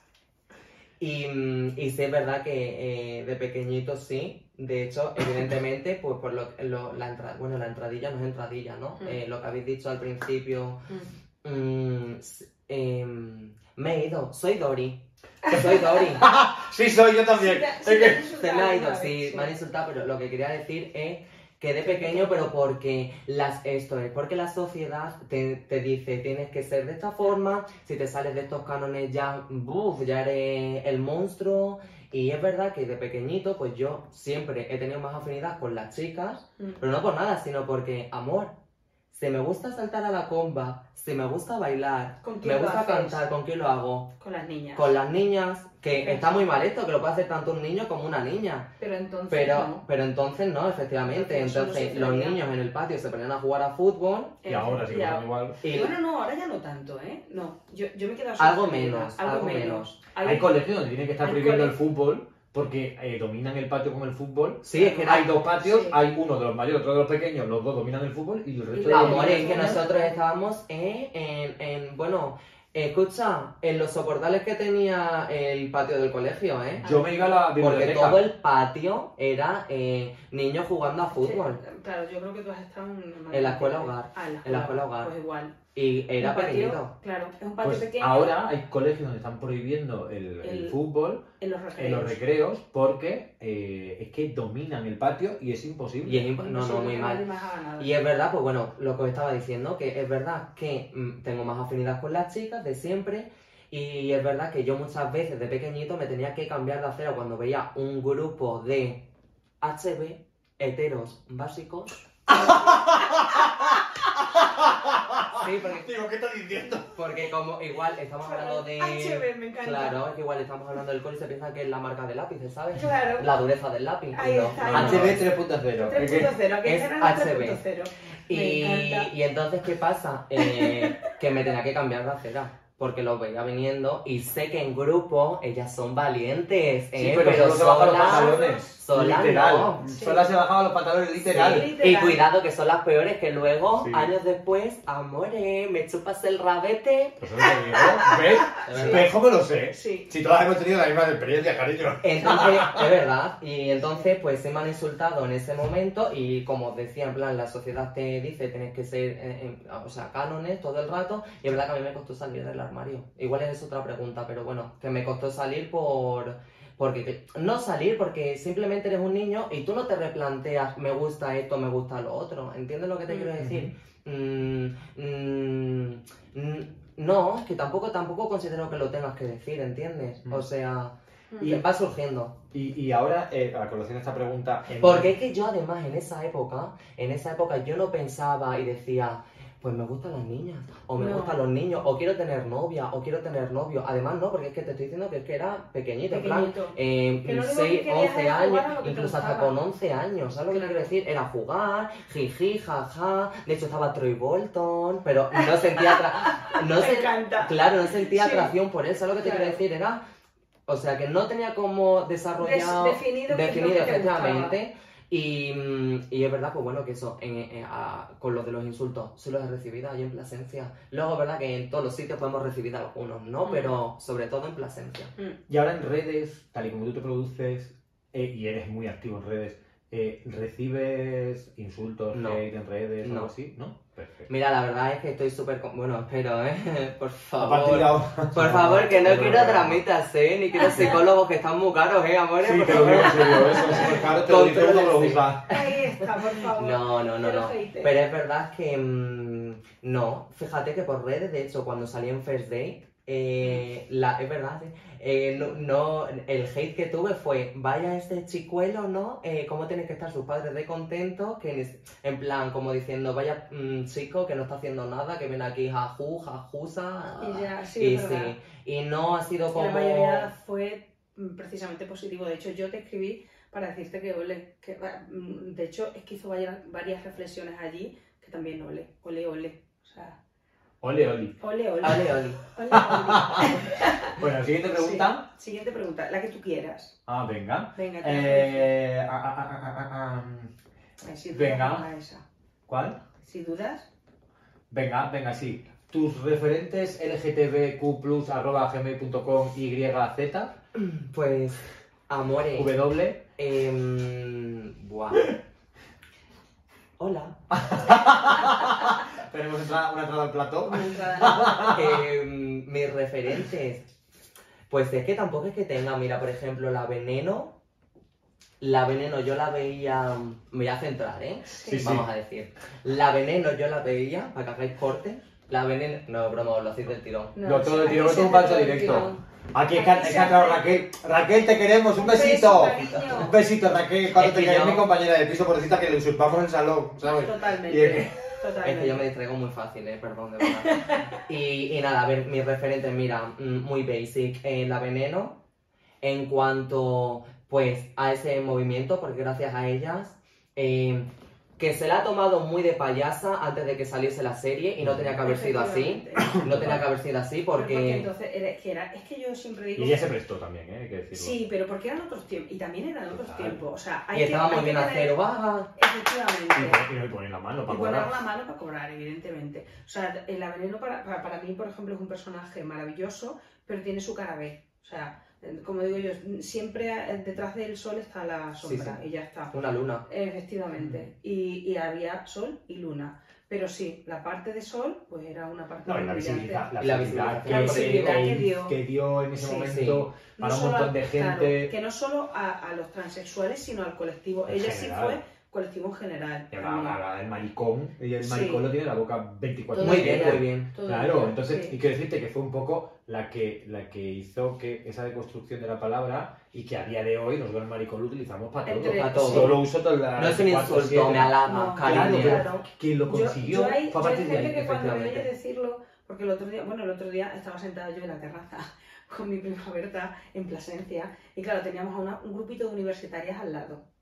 Y, mm, y sí, es verdad que eh, de pequeñito sí. De hecho, evidentemente, pues por lo, lo- la entrada, bueno, la entradilla no es entradilla, ¿no? Mm. Eh, lo que habéis dicho al principio. Mm. mm, s- em, me he ido, soy Dori. Soy Dori. Sí, soy yo también. Sí, Es sí, que- sí, Se me ha ido, alguna sí, vez, me han insultado, pero lo que quería decir es que de pequeño, pero porque las, esto es, porque la sociedad te, te dice tienes que ser de esta forma, si te sales de estos cánones ya, buf, ya eres el monstruo. Y es verdad que de pequeñito, pues yo siempre he tenido más afinidad con las chicas, Mm. pero no por nada, sino porque, amor, si me gusta saltar a la comba, si me gusta bailar, ¿Con quién me lo gusta haces? cantar, ¿con quién lo hago? Con las niñas. Con las niñas, que Perfecto. está muy mal esto, que lo puede hacer tanto un niño como una niña. Pero entonces Pero, no. pero entonces no, efectivamente. Porque eso no Entonces se los hacía. niños en el patio se ponían a jugar a fútbol Y ahora sí que Ya. son igual. y Bueno, no, ahora ya no tanto, ¿eh? No, yo, yo me he quedado algo sorprendida. menos, algo menos. Hay colegios donde tienen que estar Hay prohibiendo el cole- fútbol porque eh, dominan el patio con el fútbol. Sí, es que Hay dos patios, Sí. hay uno de los mayores, otro de los pequeños, los dos dominan el fútbol y el resto la- de Amor, Pero- es que nosotros estábamos eh, en, en, bueno, escucha, en los soportales que tenía el patio del colegio, ¿eh? Yo me iba a la Porque biblioteca. todo el patio era eh, niños jugando a fútbol. Sí, claro, yo creo que tú has estado en, En la escuela hogar. Ah, en la En la escuela, escuela hogar. Pues igual. Y era Un patio, pequeñito. Claro, es un patio Pues pequeño ahora hay colegios donde están prohibiendo el, el El- fútbol en los recreos. en los recreos porque eh, es que dominan el patio y es imposible. Y es imp- no, no, Imposible muy que mal. nadie más haga nada. Y es verdad, pues bueno, lo que os estaba diciendo, que es verdad que mm, tengo más afinidad con las chicas de siempre. Y es verdad que yo muchas veces de pequeñito me tenía que cambiar de acera cuando veía un grupo de H B, heteros básicos. Sí, porque, Digo, ¿qué estás diciendo? porque como igual estamos hablando de... H B, me encanta. Claro, es que igual estamos hablando del col y se piensa que es la marca de lápices, ¿sabes? Claro. La dureza del lápiz. Ahí no, está, no, ahí no. H B tres punto cero. tres punto cero, que es eran las H B. tres punto cero. Me Y, encanta. y entonces, ¿qué pasa? Eh, que me tenía que cambiar de acera. porque los veía viniendo y sé que en grupo ellas son valientes, ¿eh? Sí, pero, solo se bajan los pantalones. solas literal. no. Sí. Sola se bajaban los pantalones, literal. Sí, literal. Y cuidado que son las peores que luego, Sí. años después, amore, me chupas el rabete. Pues eso te digo, ¿ves? Sí. ¿Ves cómo lo sé? Sí. Si todas hemos tenido la misma experiencia, cariño. Entonces, es verdad, y entonces pues se me han insultado en ese momento y como os decía, en plan, la sociedad te dice tienes que ser, eh, eh, o sea, cánones todo el rato y es verdad que a mí me costó salir del armario. Igual es otra pregunta, pero bueno, que me costó salir por... porque que- no salir porque simplemente eres un niño y tú no te replanteas me gusta esto, me gusta lo otro, ¿entiendes lo que te quiero decir? Mm, mm, mm, no, es que tampoco, tampoco considero que lo tengas que decir, ¿entiendes? Mm. O sea... Y- Y va surgiendo. Y, y ahora, eh, a colación de esta pregunta... en- Porque es que yo además en esa época, en esa época yo no pensaba y decía, pues me gustan las niñas, o me No. gustan los niños, o quiero tener novia, o quiero tener novio. Además no, porque es que te estoy diciendo que es que era pequeñito, en plan, Pequeñito. eh, Que lo único que seis, querías once era años, jugar a lo que te incluso hasta gustaba. con once años, ¿sabes lo que te Claro. quiero decir? Era jugar, jiji, jaja, de hecho estaba Troy Bolton, pero no sentía, atra- no Me se- encanta. claro, no sentía Sí. atracción por él, ¿sabes lo que te Claro. quiero decir? Era... O sea, que no tenía como desarrollado... Des- definido qué es lo definido, que te efectivamente. Y, mm, y es verdad, pues bueno, que eso, en, en- a- con lo de los insultos, sí los he recibido ahí en Plasencia. Luego, es verdad que en todos los sitios podemos recibir algunos, ¿no? Mm. Pero sobre todo en Plasencia. Mm. Y ahora en redes, tal y como tú te produces, eh, y eres muy activo en redes, eh, ¿recibes insultos, No. hate en redes o No. algo así? ¿No? Perfecto. Mira, la verdad es que estoy súper... con- Bueno, espero, ¿eh? Por A favor. partir de ahora- Por favor, que no Pero quiero bueno. dramitas, ¿eh? Ni quiero psicólogos que están muy caros, ¿eh, amores? Sí, Por te lo digo en favor. serio, eso es súper caro, te lo digo, no lo Contrólese. usas. Ahí está, por favor. No, no, no, Cero no. hate. Pero es verdad que mm, no. Fíjate que por redes, de hecho, cuando salí en First Date, eh, la, es verdad, ¿eh? Eh, no, no, el hate que tuve fue, vaya este chicuelo, ¿no? Eh, ¿Cómo tienen que estar sus padres de contentos? Que ni- en plan, como diciendo, vaya mm, chico que no está haciendo nada, que viene aquí jajú, jajusa. Y ya, sí, y es verdad. sí. Y no ha sido Y como... la mayoría fue mm, precisamente positivo. De hecho, yo te escribí para decirte que ole. Que, mm, de hecho, es que hizo varias, varias reflexiones allí que también ole. Ole, ole. O sea, Ole, ole. ole, ole. Ole, ole. Ole, ole. Bueno, siguiente pregunta. Sí. Siguiente pregunta, la que tú quieras. Ah, venga. Venga, te Eh, ah, ah, ah, ah, ah, ah, Eh, si dudas, venga. ponga esa. ¿Cuál? Si dudas, Venga, venga, sí. Tus referentes L G T B Q plus arroba gmail punto com Y Z Pues, amores. W. Em, buah. Hola. Tenemos entrada- una entrada al plató. una entrada. Em, mis referentes. Pues es que tampoco es que tenga, mira, por ejemplo, la Veneno. La Veneno yo la veía. Me voy a centrar, ¿eh? Sí, sí. Vamos a decir. La Veneno yo la veía, para que hagáis corte. La Veneno. No, broma, os lo hacéis del tirón. No, todo el aquí tirón, se esto es un hace falso todo el directo. tirón. Aquí es que, es que ha entrado Raquel. Raquel, te queremos, un Un beso, besito. cariño. Un besito, Raquel. Cuando Es te que quedes yo- mi compañera de piso, pobrecita, que le usurpamos el salón, ¿sabes? Totalmente. Y es que- Totalmente. Es que yo me distraigo muy fácil, eh, perdón, de verdad. Y, y nada, a ver, mis referentes, mira, mm, muy basic. Eh, la Veneno, en cuanto, pues, a ese movimiento, porque gracias a ellas, eh, que se la ha tomado muy de payasa antes de que saliese la serie y no tenía que haber sido así. Efectivamente. No tenía que haber sido así Pero porque porque... entonces era, que era, es que yo siempre digo. Y ella se prestó también, ¿eh? Hay que decirlo. Sí, pero porque eran otros tiempos. Y también eran otros Total. tiempos. O sea, hay Y que, estaba hay muy que bien tener- hacer, ¡guau! Y, Efectivamente. pon- y no le ponen la mano Y para poner cobrar. la mano para cobrar, evidentemente. O sea, el Veneno para, para, para mí, por ejemplo, es un personaje maravilloso, pero tiene su cara B. O sea, eh, como digo yo, siempre eh, detrás del sol está la sombra Sí, sí. y ya está. Una luna. Efectivamente. Y, y había sol y luna. Pero sí, la parte de sol, pues era una parte No, y muy la brillante. visibilidad, la Y la visibilidad, visibilidad. La visibilidad que, que dio. que dio en ese Sí, momento No para un solo montón a- de claro, gente. que no solo a, a los transexuales, sino al colectivo. En Ella general. sí fue colectivo en general. Y también. la- la- el maricón, y el Sí. maricón lo tiene en la boca veinticuatro Todo Muy el bien, día. muy bien. Todo el Claro, día, entonces, sí. y quiero decirte que fue un poco la que, la que hizo que esa deconstrucción de la palabra y que a día de hoy nosotros el maricón lo utilizamos para todo. Entre- Para todo. Yo lo uso toda la No es un insulto, veinticuatro siete. me halaga, No, Claro, cariño. pero Claro. quien lo Yo, consiguió yo hay, fue a yo hay partir de gente ahí. que cuando me oye efectivamente. decirlo, porque el otro día, bueno, el otro día estaba sentada yo en la terraza con mi prima Berta en Plasencia y claro, teníamos a una- un grupito de universitarias al lado.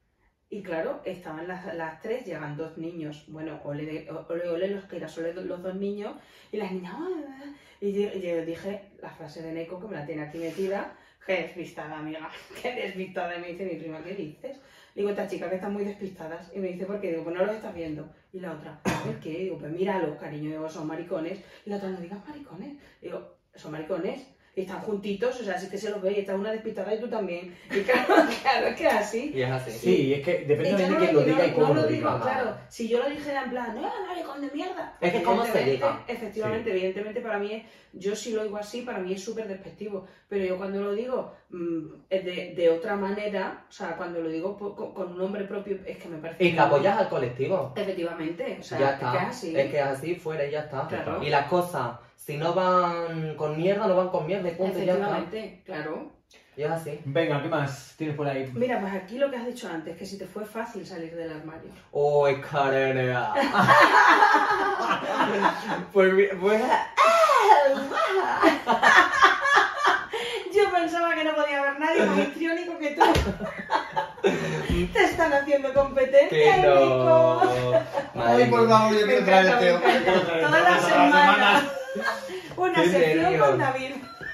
Y claro, estaban las, las tres, llegan dos niños, bueno, ole, de, ole, ole los que eran solo los dos niños, y las niñas, ¡ah! Y yo, yo dije la frase de Neko, que me la tiene aquí metida, qué despistada, amiga, qué despistada, y me dice mi prima, ¿qué dices? Digo, esta chica que están muy despistadas, y me dice, ¿por qué? Digo, pues no los estás viendo. Y la otra, ¿por qué? Digo, pues míralos, cariño, digo, son maricones. Y la otra, no digas maricones. Digo, son maricones. Y están juntitos, o sea, si que se los ve y está una despistada y tú también. Y claro, claro, es que es así. Y es así. Sí, es que depende de no quién lo diga y cómo no lo lo diga. digo, claro. Si yo lo dijera en plan, no, maricón de mierda. Es que cómo se Evidentemente- diga. Efectivamente, Sí. evidentemente para mí es, yo si lo digo así, para mí es súper despectivo. Pero yo cuando lo digo mm, de, de otra manera, o sea, cuando lo digo po- con, con un nombre propio, es que me parece... Y que apoyas al colectivo. Efectivamente, o sea, Ya es está. que es así. Es que es así, fuera y ya está. Claro. Y las cosas, si no van con mierda, no van con mierda y punto y ya está. Efectivamente, claro. Y es así. Venga, ¿qué más tienes por ahí? Mira, pues aquí lo que has dicho antes, que si te fue fácil salir del armario. ¡Uy, Karen! Pues, mi- pues Yo pensaba que no podía haber nadie más histriónico que tú. Te están haciendo competencia, que no. Nico. Madre Ay, por mía. favor, yo Me quiero traer encanta, este. me encanta. Todas Todas las las semanas. semanas. Una Qué sección nervios. con David.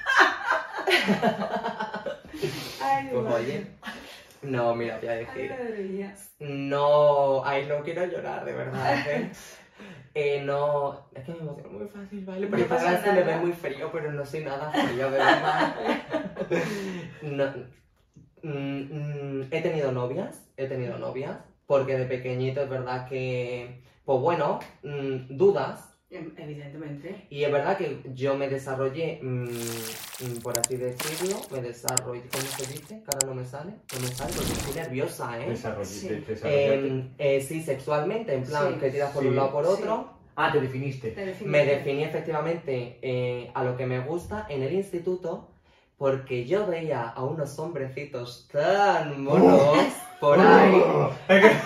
Ay, Pues madre. oye. No, mira, voy a Ay, decir. madre mía. No. Ay, no quiero llorar, de verdad. ¿eh? Eh, no, es que me emociono muy fácil, ¿vale? Pero No pasa Instagram se me ve nada. muy frío, pero no soy nada frío, de verdad. No, mm, mm, he tenido novias, he tenido novias, porque de pequeñito es verdad que, pues bueno, mm, dudas. Em- Evidentemente. Y es verdad que yo me desarrollé, mm, mm, por así decirlo, me desarrollé, ¿cómo se dice? Que ahora no me sale, no me sale porque estoy nerviosa, ¿eh? Desarroll- Sí. de- desarrollarte. Eh, eh, sí, sexualmente, en plan, Sí, que tiras por sí, un lado por sí. otro. Ah, te definiste. Te definiste. Me definí efectivamente eh, a lo que me gusta en el instituto porque yo veía a unos hombrecitos tan monos por ahí Es que-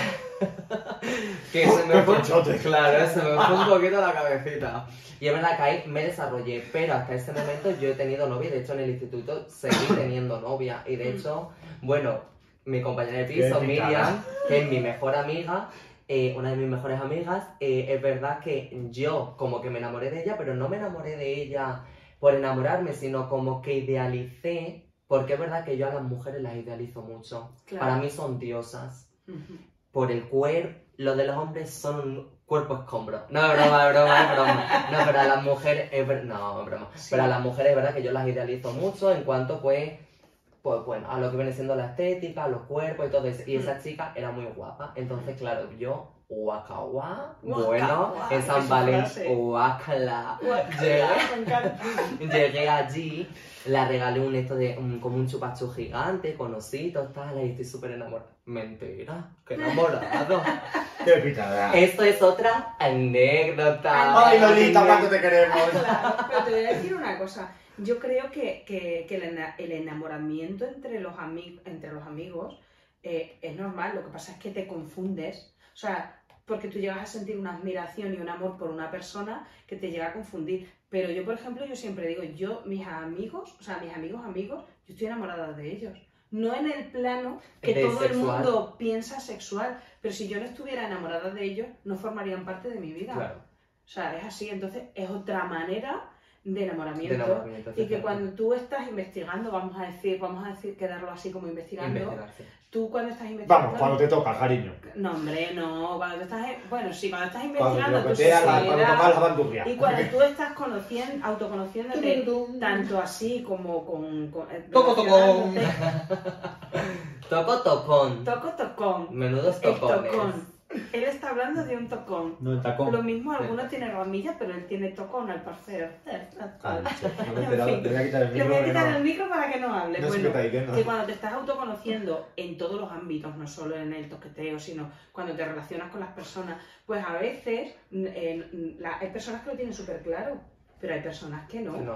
que se me fue, Conchote. claro, se me fue un poquito la cabecita. Y es verdad que ahí me desarrollé, pero hasta ese momento yo he tenido novia, de hecho en el instituto seguí teniendo novia. Y de hecho, bueno, mi compañera de piso, Qué picada. Miriam, que es mi mejor amiga, eh, una de mis mejores amigas, eh, es verdad que yo como que me enamoré de ella, pero no me enamoré de ella por enamorarme, sino como que idealicé, porque es verdad que yo a las mujeres las idealizo mucho. Claro. Para mí son diosas. Ujú. Por el cuerpo, los de los hombres son un cuerpo escombro. No, es broma, es broma, es broma. No, pero a las mujeres es ver- no, es broma. Sí. Pero a las mujeres es verdad que yo las idealizo mucho en cuanto pues, pues bueno, a lo que viene siendo la estética, los cuerpos y todo eso. Y esa chica era muy guapa. Entonces, claro, yo, guaca guá, Guaca, bueno, guá, en San esa Valentín, frase. guacala. Guau, Llegué, me encanta. llegué allí, le regalé un esto de un- como un chupachú gigante, con ositos, tal, y estoy súper enamorada. Mentira, que enamorado. Qué picada. Esto es otra anécdota. Ay, Lolita, cuánto te queremos. Claro, pero te voy a decir una cosa. Yo creo que, que, que el, ena- el enamoramiento entre los, ami- entre los amigos eh, es normal. Lo que pasa es que te confundes. O sea, porque tú llegas a sentir una admiración y un amor por una persona que te llega a confundir. Pero yo, por ejemplo, yo siempre digo, yo, mis amigos, o sea, mis amigos, amigos, yo estoy enamorada de ellos. No en el plano que De todo el sexual. mundo piensa sexual, pero si yo no estuviera enamorada de ellos, no formarían parte de mi vida. Claro, O sea, es así, entonces es otra manera de de enamoramiento. enamoramiento. Y que efectivamente. cuando tú estás investigando, vamos a decir, vamos a decir, quedarlo así como investigando, Investigarse. tú cuando estás investigando... Vamos, cuando te toca, cariño. No, hombre, no, cuando tú estás... Bueno, sí, cuando estás Cuando te investigando, lo tú meteas, la- cuando sinceras, tocas la bandurria. y cuando tú estás conociendo, autoconociéndote, tanto así como con... con eh, Toco, tocón. relacionándote- Toco tocón. Toco, tocón. Menudos El tocones. tocón. Él está hablando de un tocón. No, el tacón. Lo mismo, algunos tienen ramillas, pero él tiene tocón al parcero. Ah, no me he En enterado. fin. Le voy a quitar el Le micro. voy a porque quitar no- el micro para que no hable. No sé bueno, qué está diciendo. que cuando te estás autoconociendo en todos los ámbitos, no solo en el toqueteo, sino cuando te relacionas con las personas, pues a veces mm, eh, mm, la- hay personas que lo tienen súper claro, pero hay personas que no. No.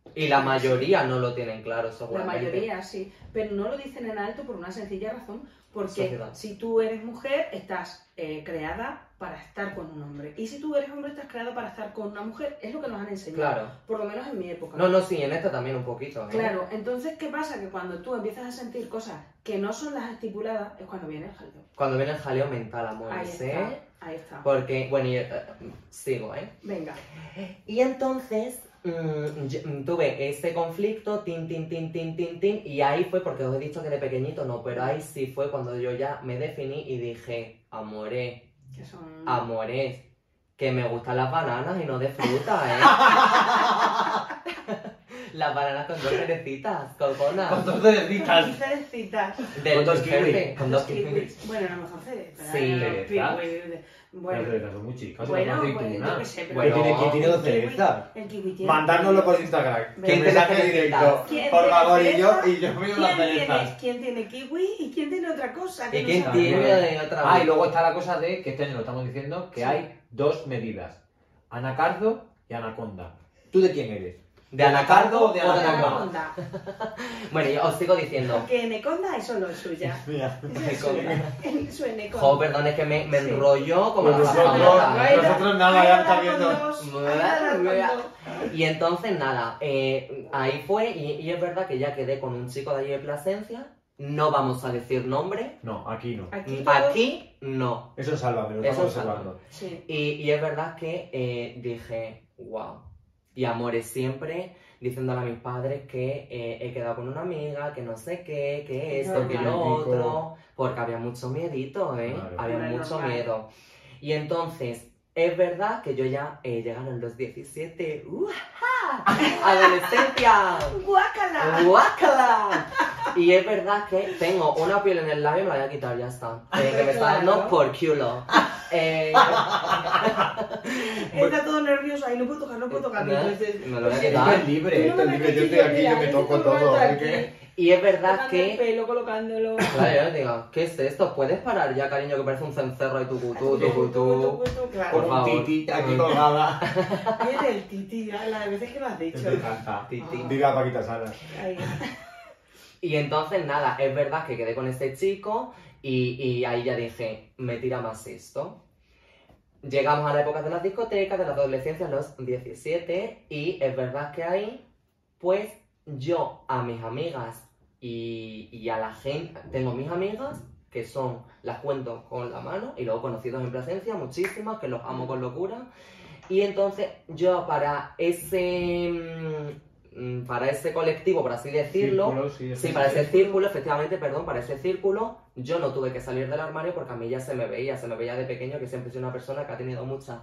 Y la mayoría no lo tienen claro, La seguramente. mayoría sí, pero no lo dicen en alto por una sencilla razón, porque Sociedad. si tú eres mujer, estás eh, creada para estar con un hombre. Y si tú eres hombre, estás creado para estar con una mujer. Es lo que nos han enseñado. Claro. Por lo menos en mi época. No, no, sí, en esta también un poquito. ¿eh? Claro, entonces, ¿qué pasa? Que cuando tú empiezas a sentir cosas que no son las estipuladas, es cuando viene el jaleo. Cuando viene el jaleo mental, amores, Ahí está, ¿eh? ahí está. Porque, bueno, y, eh, sigo, ¿eh? Venga. Y entonces mm, yo- mm, tuve ese conflicto, tin, tin, tin, tin, tin, tin, y ahí fue, porque os he dicho que de pequeñito no, pero ahí sí fue cuando yo ya me definí y dije, amores, Que son... amores, que me gustan las bananas y no de fruta, ¿eh? Las bananas con dos cerecitas, cocona. Con dos cerecitas. Cerecitas. Del con dos jefe, kiwis. con Los dos kiwis. kiwis. Bueno, a lo mejor cerezas. Sí. ¿eh? ¿Cerezas? Kiwis. Bueno, Las cerezas son muy chicas. bueno, son pues, aceitunas. yo qué sé, pero... Bueno, ¿Quién tiene, quién tiene dos el kiwi- cerezas? El kiwi tiene... Mandárnoslo por Instagram. ¿Quién mensaje tiene directo. ¿Quién Por tiene favor, y yo, cereza? y yo pido las ¿Quién cerezas. tiene, ¿Quién tiene kiwi y quién tiene otra cosa? que ¿Y no quién sabemos? tiene de otra Ah, y vez? luego está la cosa de que este año lo estamos diciendo, que Sí. hay dos medidas. Anacardo y anaconda. ¿Tú de quién eres? ¿De anacardo o de o de anaconda? Bueno, yo os sigo diciendo. Porque Eneconda es solo suya. Mira. Esa es suya. Su Eneconda. Jo, perdón, es que me, me Sí. enrolló como Pues la nosotros- zapata. Baila- nosotros nada, ya baila está con viendo. dos, baila con dos. Y entonces nada, eh, ahí fue y, y es verdad que ya quedé con un chico de allí de Plasencia. No vamos a decir nombre. No, aquí no. Aquí, todo- Aquí no. Eso es sálvame, lo Eso estamos es Sálvame. observando. Sí. Y, y es verdad que eh, dije, wow. Y amores, siempre diciéndole a mis padres que eh, he quedado con una amiga, que no sé qué, que esto, que lo Normal. otro. Porque había mucho miedito, ¿eh? Claro. Había Hombre, mucho normal. miedo. Y entonces, es verdad que yo ya eh, llegaron los diecisiete. ¡Ujaja! ¡Adolescencia! ¡Guácala! ¡Guácala! Y es verdad que tengo una piel en el labio, me la voy a quitar, ya está. Eh, que me está dando Claro. por culo. Eh, Está todo nervioso. Ay, no puedo tocar, no puedo tocar. ¿no? Entonces, Me lo voy a pues, quitar. Esto es libre, Tú no esto es me libre. ves Yo que estoy aquí, mira, yo me estoy toco todo el todo. rato ¿eh? ¿Qué? aquí, Y es verdad tocando el que... pelo, colocándolo. Claro, yo digo, ¿qué es esto? ¿Puedes parar ya, cariño, que parece un cencerro y tu cutú, tu cutú? Claro. Por Con favor. un titi aquí colgada. Viene el titi, ya, la de veces que lo has dicho. Me encanta. Titi. Dile a Paquita Salas. Ahí. Y entonces nada, es verdad que quedé con este chico y, y ahí ya dije, me tira más esto. Llegamos a la época de las discotecas, de la adolescencia, a los diecisiete, y es verdad que ahí, pues yo a mis amigas y, y a la gente, tengo mis amigas que son, las cuento con la mano, y luego conocidos en Plasencia, muchísimas, que los amo con locura, y entonces yo para ese, mm, para ese colectivo, por así decirlo, Círculo, sí, sí, sí, para sí. ese círculo, efectivamente, perdón, para ese círculo, yo no tuve que salir del armario porque a mí ya se me veía, se me veía de pequeño que siempre soy una persona que ha tenido muchas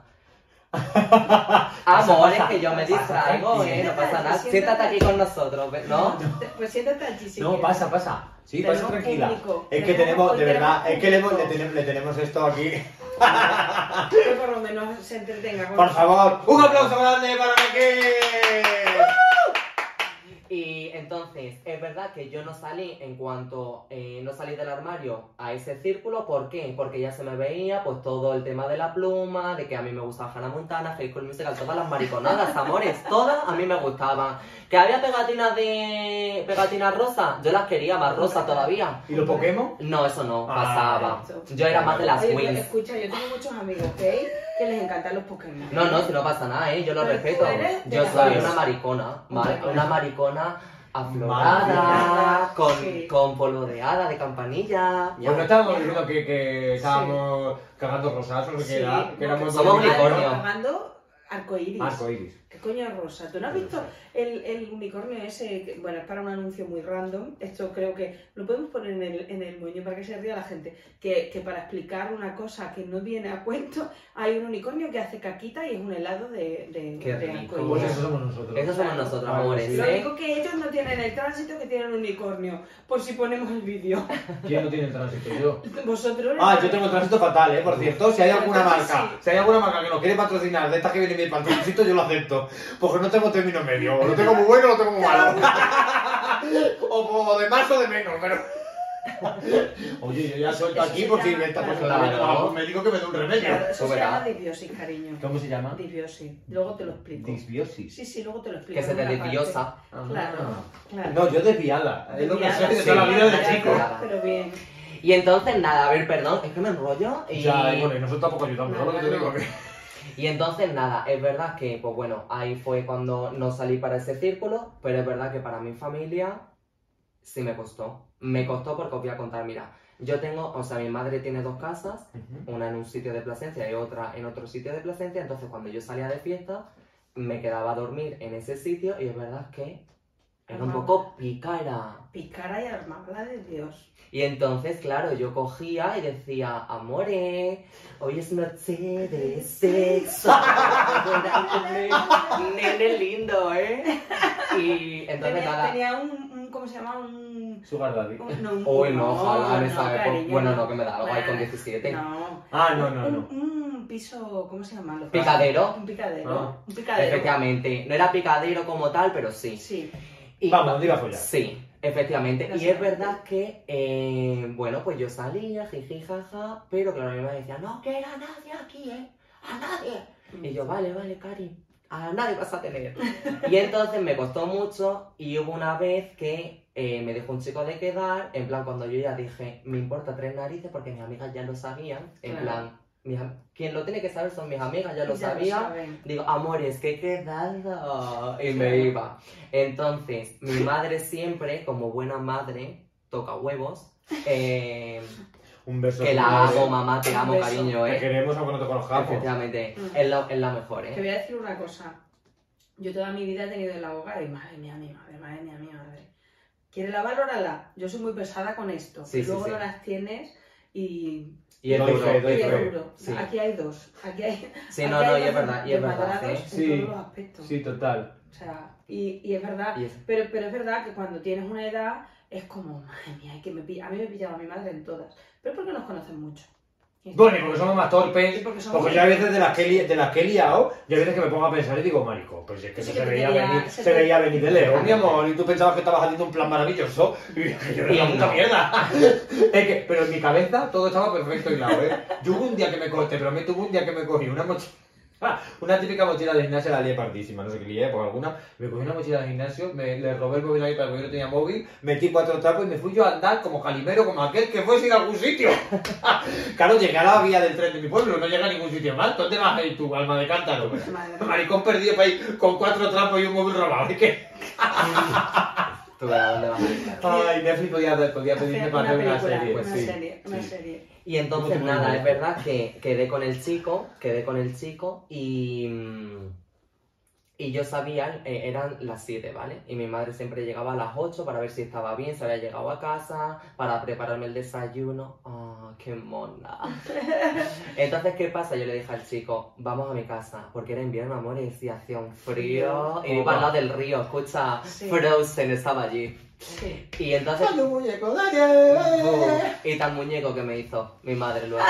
amores, que yo me distraigo, eh, no pasa nada. Siéntate aquí con nosotros, ¿ves? ¿no? Pues siéntate allí si No, quieres. pasa, pasa. Sí, pasa Tenemos tranquila. público. Es que tenemos, hoy de verdad, tenemos es que le, hemos- le público. tenemos, le tenemos esto aquí. Que por lo menos se entretenga con Por favor, un aplauso grande para Raquel. Y entonces, es verdad que yo no salí en cuanto eh, no salí del armario a ese círculo. ¿Por qué? Porque ya se me veía pues todo el tema de la pluma, de que a mí me gustaba Hannah Montana, High School Musical, todas las mariconadas, amores, todas a mí me gustaban. ¿Que había pegatinas de... pegatinas rosas? Yo las quería más rosas todavía. ¿Y los Pokémon? No, eso no, Ah, pasaba. eso. Yo era más de las Oye, wins. escucha, yo tengo muchos amigos, ¿ok? Que les encantan los Pokémon. No, no, si no pasa nada, ¿eh? Yo lo Pero tú respeto. eres de Yo las soy wins. una maricona, ¿vale? Hombre. Una maricona Maricona, aflorada, con, sí. con polvo de hada, de campanilla. Pues no estábamos diciendo que, que estábamos cagando rosazos, Sí, que, era, que éramos Somos bonitos. unicornio. Pagando arcoíris. Arcoiris. ¿Qué coño es rosa? ¿Tú no has visto el, el unicornio ese? Que, bueno, es para un anuncio muy random. Esto creo que lo podemos poner en el, en el moño para que se ría la gente. Que, que para explicar una cosa que no viene a cuento, hay un unicornio que hace caquita y es un helado de, de, Qué de rico. arcoíris. Pues eso somos nosotros. Eso somos nosotros, Vale, amores, sí. Lo ¿eh? único que ellos no tienen el tránsito que tienen un unicornio, por si ponemos el vídeo. ¿Quién no tiene el tránsito? Yo. Vosotros... Ah, yo tengo el tránsito fatal, eh, por cierto. Si hay alguna Entonces, marca, sí. si hay alguna marca que nos quiere patrocinar de estas que vienen bien patrocinito, yo lo acepto. Porque no tengo término medio. O lo tengo muy bueno o lo tengo muy malo. o, o de más o de menos, pero. Oye, yo ya suelto Eso aquí se por si llama- me está claro. pasando Claro. a algún médico que me dé un remedio. Claro, eso se Verás. llama disbiosis, cariño. ¿Cómo se llama? Disbiosis. Luego te lo explico. Disbiosis. Sí, sí, luego te lo explico. Que se te en una parte. desviosa. Claro, claro. No, yo desviada. Es lo que Desviada, soy de sí, toda la vida de desviada, chico. Pero bien. Y entonces, nada, a ver, perdón, es que me enrollo y... Ya, y bueno, y nosotros tampoco ayudamos, ¿no? Lo que te digo. Y entonces, nada, es verdad que, pues bueno, ahí fue cuando no salí para ese círculo, pero es verdad que para mi familia sí me costó. Me costó porque os voy a contar, mira, yo tengo, o sea, mi madre tiene dos casas, una en un sitio de Plasencia y otra en otro sitio de Plasencia, entonces cuando yo salía de fiesta, me quedaba a dormir en ese sitio y es verdad que era un poco pícara. Picara y armada de Dios. Y entonces, claro, yo cogía y decía, amore, hoy es noche de sexo. Nene lindo, ¿eh? Y entonces Tenía, nada. tenía un, un, ¿cómo se llama? Un... Sugar Daddy. un- no, un- Uy, no, ojalá en no, esa época. cariño, Bueno, no, que me da algo ahí con Nah, diecisiete. No. Ah, no, no, no. Un, un piso, ¿cómo se llama? Los ¿Picadero? Un picadero. Ah. Un picadero. Efectivamente, no era picadero como tal, pero sí. Sí. Y- Vamos, diga follar. Sí, efectivamente. No Y sé. es verdad que, eh, bueno, pues yo salía, jiji, jaja, pero claro, mi madre decía, no quiero a nadie aquí, ¿eh? A nadie. Y yo, vale, vale, Cari, a nadie vas a tener. Y entonces me costó mucho y hubo una vez que eh, me dejó un chico de quedar, en plan, cuando yo ya dije, me importa tres narices, porque mis amigas ya lo sabían, en Claro. plan, mis am- quien lo tiene que saber son mis amigas, ya lo Ya sabían. saben. Digo, amores, que he quedado. Y me iba. Entonces, mi madre siempre, como buena madre, toca huevos. eh, Un beso. que la fuerte. hago, mamá, te Un amo, beso. cariño, Te eh. queremos aunque no te conozcamos. Efectivamente, Mm. es la, es la mejor, Te eh. voy a decir una cosa. Yo toda mi vida he tenido el abogado y madre mía, mi madre, madre mía, mi madre. ¿Quieres la valórala? Yo soy muy pesada con esto. Sí, y sí, luego sí. no las tienes y... Y es Doy duro. fe, doy y es fe. duro. Sí. Aquí hay dos. Aquí hay, Sí, aquí no, hay no, y dos es verdad, y es verdad, desmadrados ¿eh? en Sí. todos los aspectos. Sí, total. O sea, y, y es verdad, Y es- pero, pero es verdad que cuando tienes una edad es como, madre mía, que me pilla. A mí me pillaba mi madre en todas. Pero porque nos conocen mucho. Y es- Bueno, y porque somos más y torpes. porque somos Porque yo a veces de las que, li- de las que he liado, yo a veces que me pongo a pensar y digo, marico, pues es que Sí, eso que se te veía, quería- venir, se se te- veía venir de lejos, mi amor, y tú pensabas que estabas haciendo un plan maravilloso, y dije, yo era una Y puta no. mierda. Es que, pero en mi cabeza todo estaba perfecto y hilado, ¿eh? Yo hubo un día que me cogí, te prometo, hubo un día que me cogí una mochila, una típica mochila de gimnasio, la lié pardísima, no sé qué lié, por alguna, me cogí una mochila de gimnasio, me, le robé el móvil a mi padre porque yo no tenía móvil, metí cuatro trapos y me fui yo a andar como calimero, como aquel que fuese a ir a algún sitio. Claro, llegué a la vía del tren de mi pueblo, no llegué a ningún sitio más. ¿Dónde vas a ir tú, alma de cántaro? Madre mía. Maricón perdido para ir con cuatro trapos y un móvil robado. Es que... Tú verás dónde vas a ir, claro. Ay, Netflix podía, podía pedirme para hacer una película, serie. pues una sí, serie, una sí. serie. Y entonces Muy nada, bien. es verdad que quedé con el chico, quedé con el chico y... mm, y yo sabía, eh, eran las siete, ¿vale? Y mi madre siempre llegaba a las ocho para ver si estaba bien, se había llegado a casa, para prepararme el desayuno. ¡Ah, qué mona! Entonces, ¿qué pasa? Yo le dije al chico, vamos a mi casa, porque era invierno, amores, y hacía un frío. Y iba al lado del río, escucha, Sí. Frozen estaba allí. Sí. Y entonces... ¡Dale, muñeco, dale! ¡bum! Y tan muñeco que me hizo mi madre luego.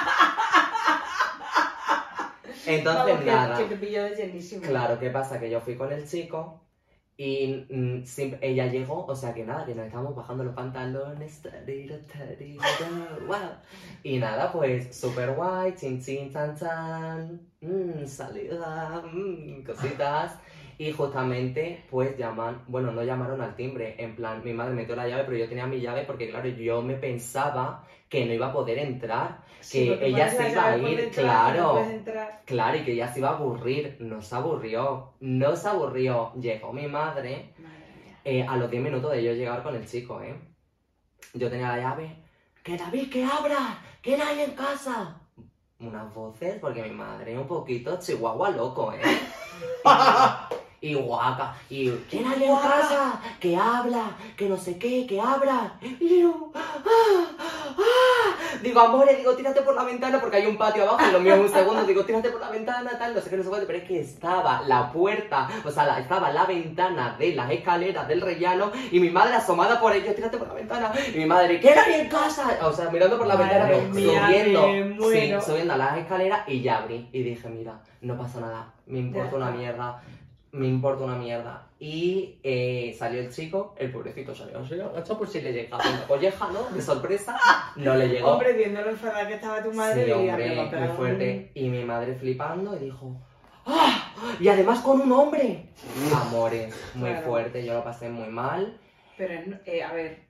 Entonces, Vamos, que- nada. Que te pilló de llenísimo. Claro, ¿qué pasa? Que yo fui con el chico y mm, sim- ella llegó, o sea que nada, que nos estábamos bajando los pantalones. tarira, tarira, wow. Y nada, pues súper guay, chin chin chan chan, mmm, salida, mm, cositas. Y justamente, pues llaman, bueno, no llamaron al timbre, en plan, mi madre metió la llave, pero yo tenía mi llave porque, claro, yo me pensaba que no iba a poder entrar, Sí, que porque ella pones la se iba a llave por ir, detrás, claro. no puedes entrar. Claro, y que ella se iba a aburrir. No se aburrió. No se aburrió. Llegó mi madre Madre mía. eh, a los diez minutos de yo llegar con el chico, ¿eh? Yo tenía la llave. ¡Que David, que abra! ¿Quién hay en casa? Unas voces, porque mi madre es un poquito chihuahua loco, ¿eh? Y, y guaca. Y ¿quién hay en casa? Que habla, que no sé qué, que abra. Y yo... ¡ah! ¡ah! Digo, amores, digo, tírate por la ventana porque hay un patio abajo y lo mío es un segundo. Digo, tírate por la ventana, tal, no sé qué, no sé cuánto. Pero es que estaba la puerta, o sea, la- estaba la ventana de las escaleras del rellano y mi madre asomada por ello, tírate por la ventana. Y mi madre, ¿qué hay en casa? O sea, mirando por la Madre ventana, mía, subiendo, me muero. sí, subiendo a las escaleras y ya abrí. Y dije, mira, no pasa nada, me importa Ya una está. mierda. me importa una mierda. Y eh, salió el chico, el pobrecito salió así, agachado por si le llegaba una colleja, ¿no? De sorpresa, no le llegó. Hombre, viendo lo enfadada que estaba tu madre, Sí, diría, hombre, "Me va a pegar muy un-". fuerte. Y mi madre flipando y dijo, ¡ah! Y además con un hombre. Amores, muy Claro. fuerte, yo lo pasé muy mal. Pero, eh, a ver...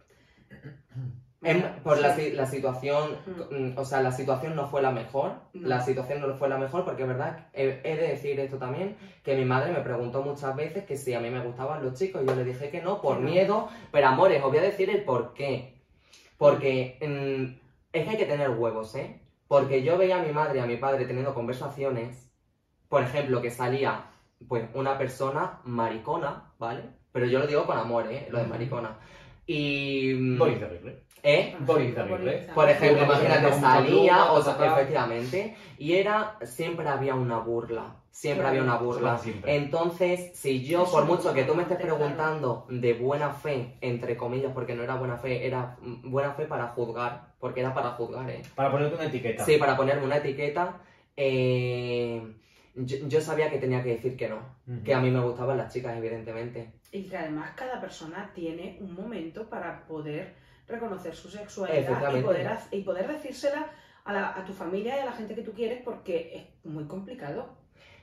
Em, por la, Sí. si- la situación, mm, o sea, la situación no fue la mejor, No. la situación no fue la mejor porque es verdad, he, he de decir esto también, que mi madre me preguntó muchas veces que si a mí me gustaban los chicos, yo le dije que no, por Que no. miedo, pero amores, os voy a decir el por qué, porque mm, es que hay que tener huevos, ¿eh? Porque yo veía a mi madre y a mi padre teniendo conversaciones, por ejemplo, que salía, pues, una persona maricona, ¿vale? Pero yo lo digo con amor, ¿eh? Lo de maricona. Y... mm, Boris terrible. ¿Eh? Boris terrible. Por ejemplo, Boris imagínate, terrible, salía, mucha o sea, pluma, efectivamente, y era, siempre había una burla, siempre Claro. había una burla. Eso siempre. Entonces, si yo, Eso por es mucho que tú me estés importante, preguntando de buena fe, entre comillas, porque no era buena fe, era mm, buena fe para juzgar, porque era para juzgar, ¿eh? Para ponerte una etiqueta. Sí, para ponerme una etiqueta, eh, yo, yo sabía que tenía que decir que no, Ujú. que a mí me gustaban las chicas, evidentemente. Y que además cada persona tiene un momento para poder reconocer su sexualidad y Efectivamente. poder, haz- y poder decírsela a, la- a tu familia y a la gente que tú quieres porque es muy complicado.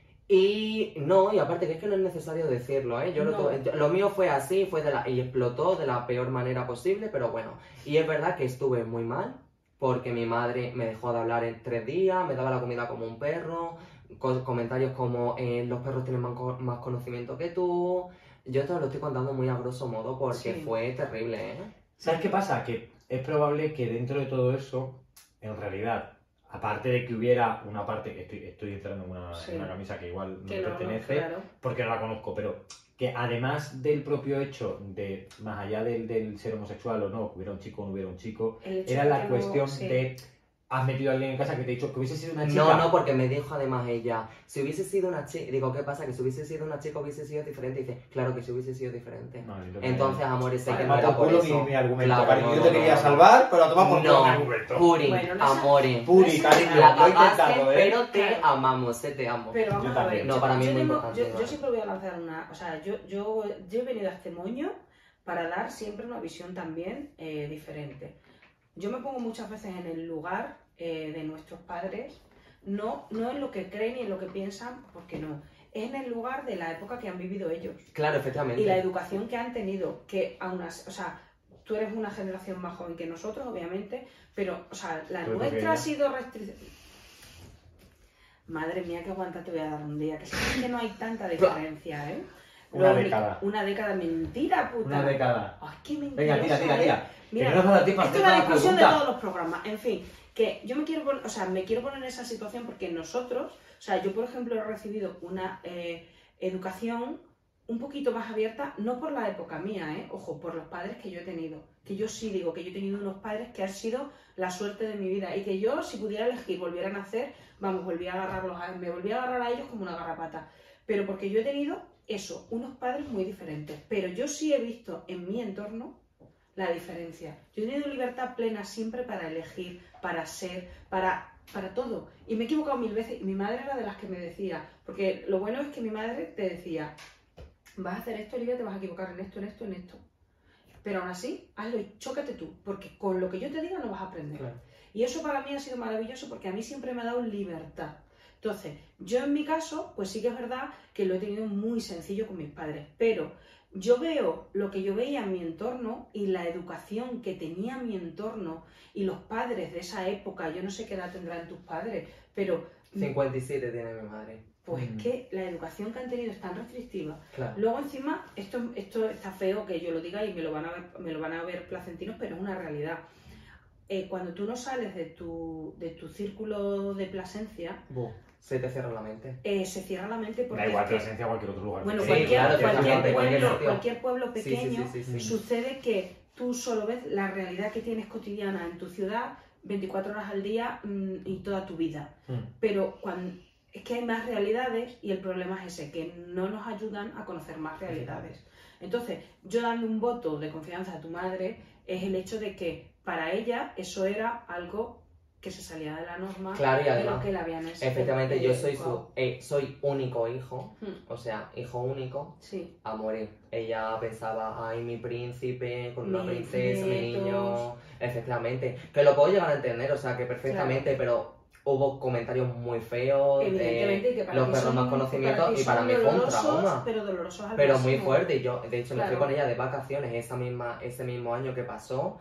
Y no, y aparte que es que no es necesario decirlo, ¿eh? Yo lo, No. to- yo- lo mío fue así, fue de la, y explotó de la peor manera posible, pero bueno. Y es verdad que estuve muy mal, porque mi madre me dejó de hablar en tres días, me daba la comida como un perro, co- comentarios como eh, los perros tienen más, co- más conocimiento que tú. Yo te lo estoy contando muy a grosso modo porque Sí. fue terrible, ¿eh? ¿Sabes qué pasa? Que es probable que dentro de todo eso, en realidad, aparte de que hubiera una parte, estoy, estoy entrando en una, Sí. en una camisa que igual no Que me no, no, pertenece, claro. porque no la conozco, pero que además del propio hecho de, más allá del, del ser homosexual o no, que hubiera un chico o no hubiera un chico, El hecho era de la que no- cuestión sí. de, has metido a alguien en casa que te ha dicho que hubiese sido una chica. No, no, porque me dijo además ella, si hubiese sido una chica, digo, ¿qué pasa? Que si hubiese sido una chica hubiese sido diferente. Y dice, claro que si hubiese sido diferente. No, entonces- Entonces, amores, sé Vale, que no mata era por culo eso. mi, mi argumento, Claro, cariño, no, yo no, te no, quería no. salvar, pero a tomar por culo No. mi argumento. Puri, Bueno, no sé- amores. Puri, no sé- cariño, La lo he cagaste, intentado, ¿eh? pero te Claro. amamos, eh, te amo. Pero vamos Yo a ver, también. No, yo- para mí yo es muy tengo- importante, Yo, yo vale. siempre voy a lanzar una... O sea, yo, yo, yo he venido a este moño para dar siempre una visión también eh, diferente. Yo me pongo muchas veces en el lugar eh, de nuestros padres, no, no en lo que creen y en lo que piensan, porque no. Es en el lugar de la época que han vivido ellos. Claro, efectivamente. Y la educación que han tenido, que aún así, o sea, tú eres una generación más joven que nosotros, obviamente, pero, o sea, la Pero nuestra pequeña. ha sido restricción. Madre mía, qué aguanta te voy a dar un día, que sí que no hay tanta diferencia, ¿eh? Una Lo único- década. Una década, mentira, puta. Una década. Ay, qué mentira. Venga, tira, tira, tira. Mira, que no nos da tiempo a esto es hacer la cada discusión de pregunta. todos los programas. En fin, que yo me quiero poner, o sea, me quiero poner en esa situación porque nosotros, o sea, yo por ejemplo he recibido una eh, educación un poquito más abierta, no por la época mía, ¿eh? Ojo, por los padres que yo he tenido. Que yo sí digo que yo he tenido unos padres que han sido la suerte de mi vida y que yo, si pudiera elegir, volviera a nacer, vamos, volví a agarrarlos, a, me volví a agarrar a ellos como una garrapata. Pero porque yo he tenido eso, unos padres muy diferentes. Pero yo sí he visto en mi entorno la diferencia. Yo he tenido libertad plena siempre para elegir, para ser, para, para todo. Y me he equivocado mil veces. Y mi madre era de las que me decía, porque lo bueno es que mi madre te decía, vas a hacer esto, Olivia, te vas a equivocar en esto, en esto, en esto. Pero aún así, hazlo y chócate tú, porque con lo que yo te diga no vas a aprender. Claro. Y eso para mí ha sido maravilloso porque a mí siempre me ha dado libertad. Entonces, yo en mi caso, pues sí que es verdad que lo he tenido muy sencillo con mis padres, pero yo veo lo que yo veía en mi entorno y la educación que tenía mi entorno y los padres de esa época, yo no sé qué edad tendrán tus padres, pero cincuenta y siete tiene mi madre. pues Mm. que la educación que han tenido es tan restrictiva. Claro. Luego encima, esto, esto está feo que yo lo diga y me lo van a ver, me lo van a ver placentinos, pero es una realidad. Eh, cuando tú no sales de tu, de tu círculo de Plasencia, Buh, se te cierra la mente. eh, se cierra la mente porque Da igual, es que- presencia a cualquier otro lugar. bueno, Sí, cualquier, claro, cualquier efectivamente, cualquier pueblo, sitio. cualquier pueblo Sí, sí, pequeño, sí, sí, sí. sucede que tú solo ves la realidad que tienes cotidiana en tu ciudad veinticuatro horas al día mm, y toda tu vida. Mm. Pero cuando, es que hay más realidades y el problema es ese, que no nos ayudan a conocer más realidades. Entonces, yo dando un voto de confianza a tu madre es el hecho de que para ella eso era algo que se salía de la norma Claro, y de además, lo que le habían es- efectivamente, yo soy eh, su, eh, soy único hijo, Hmm, o sea, hijo único, sí, a morir. Ella pensaba, ay, mi príncipe, con una Mis princesa, mi nietos. niño, efectivamente, que lo puedo llegar a entender, o sea, que perfectamente, pero hubo comentarios muy feos, evidentemente, eh, y que para los ti perros son- más conocimientos ti y para son mí fue un dolorosos, trauma. pero dolorosos al Pero muy máximo. fuerte, y yo, de hecho, me fui Claro. con ella de vacaciones esa misma, ese mismo año que pasó,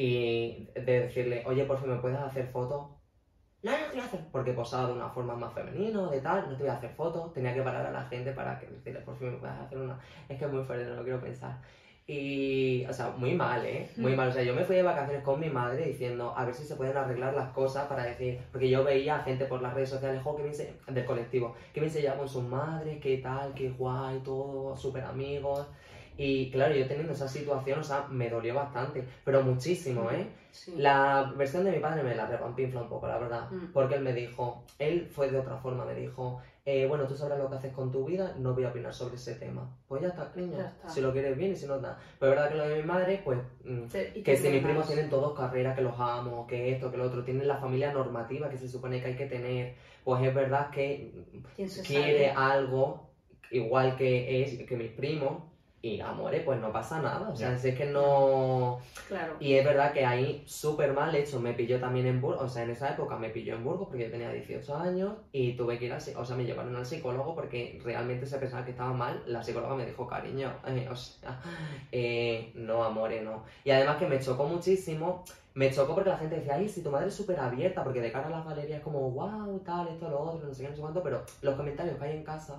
y de decirle, oye, por fin, ¿me puedes hacer fotos? No, no te voy a hacer, porque posaba de una forma más femenina, de tal, no te voy a hacer fotos, tenía que parar a la gente para que decirle, por fin, ¿me puedes hacer una? Es que es muy fuerte, no lo quiero pensar. Y, o sea, muy mal, ¿eh? Muy mal. O sea, yo me fui de vacaciones con mi madre diciendo, a ver si se pueden arreglar las cosas para decir, porque yo veía a gente por las redes sociales, jo, que bien se, del colectivo, que bien se lleva con sus madres, qué tal, qué guay, todo, súper amigos. Y claro, yo teniendo esa situación, o sea, me dolió bastante, pero muchísimo, ¿eh? Sí. La versión de mi padre me la repampinfla un poco, la verdad, Mm. porque él me dijo, él fue de otra forma, me dijo, eh, bueno, tú sabrás lo que haces con tu vida, no voy a opinar sobre ese tema. Pues ya está, niña, Ya está. si lo quieres bien y si no, nada. Pero es verdad que lo de mi madre, pues, mm, Te- y que te si mis duele primos más. tienen todos carreras, que los amo, que esto, que lo otro, tienen la familia normativa que se supone que hay que tener, pues es verdad que ¿Quién se quiere sabe? algo igual que es que mis primos, y amore, pues no pasa nada, o sea, Ya. si es que no... Claro. Y es verdad que ahí súper mal hecho, me pilló también en Burgos, o sea, en esa época me pilló en Burgos porque yo tenía dieciocho años y tuve que ir al psi- o sea, me llevaron al psicólogo porque realmente se pensaba que estaba mal, la psicóloga me dijo, cariño, eh, o sea, eh, no, amore, no. Y además que me chocó muchísimo, me chocó porque la gente decía, ay, si tu madre es súper abierta, porque de cara a las galerías es como, wow, tal, esto, lo otro, no sé qué, no sé cuánto, pero los comentarios que hay en casa...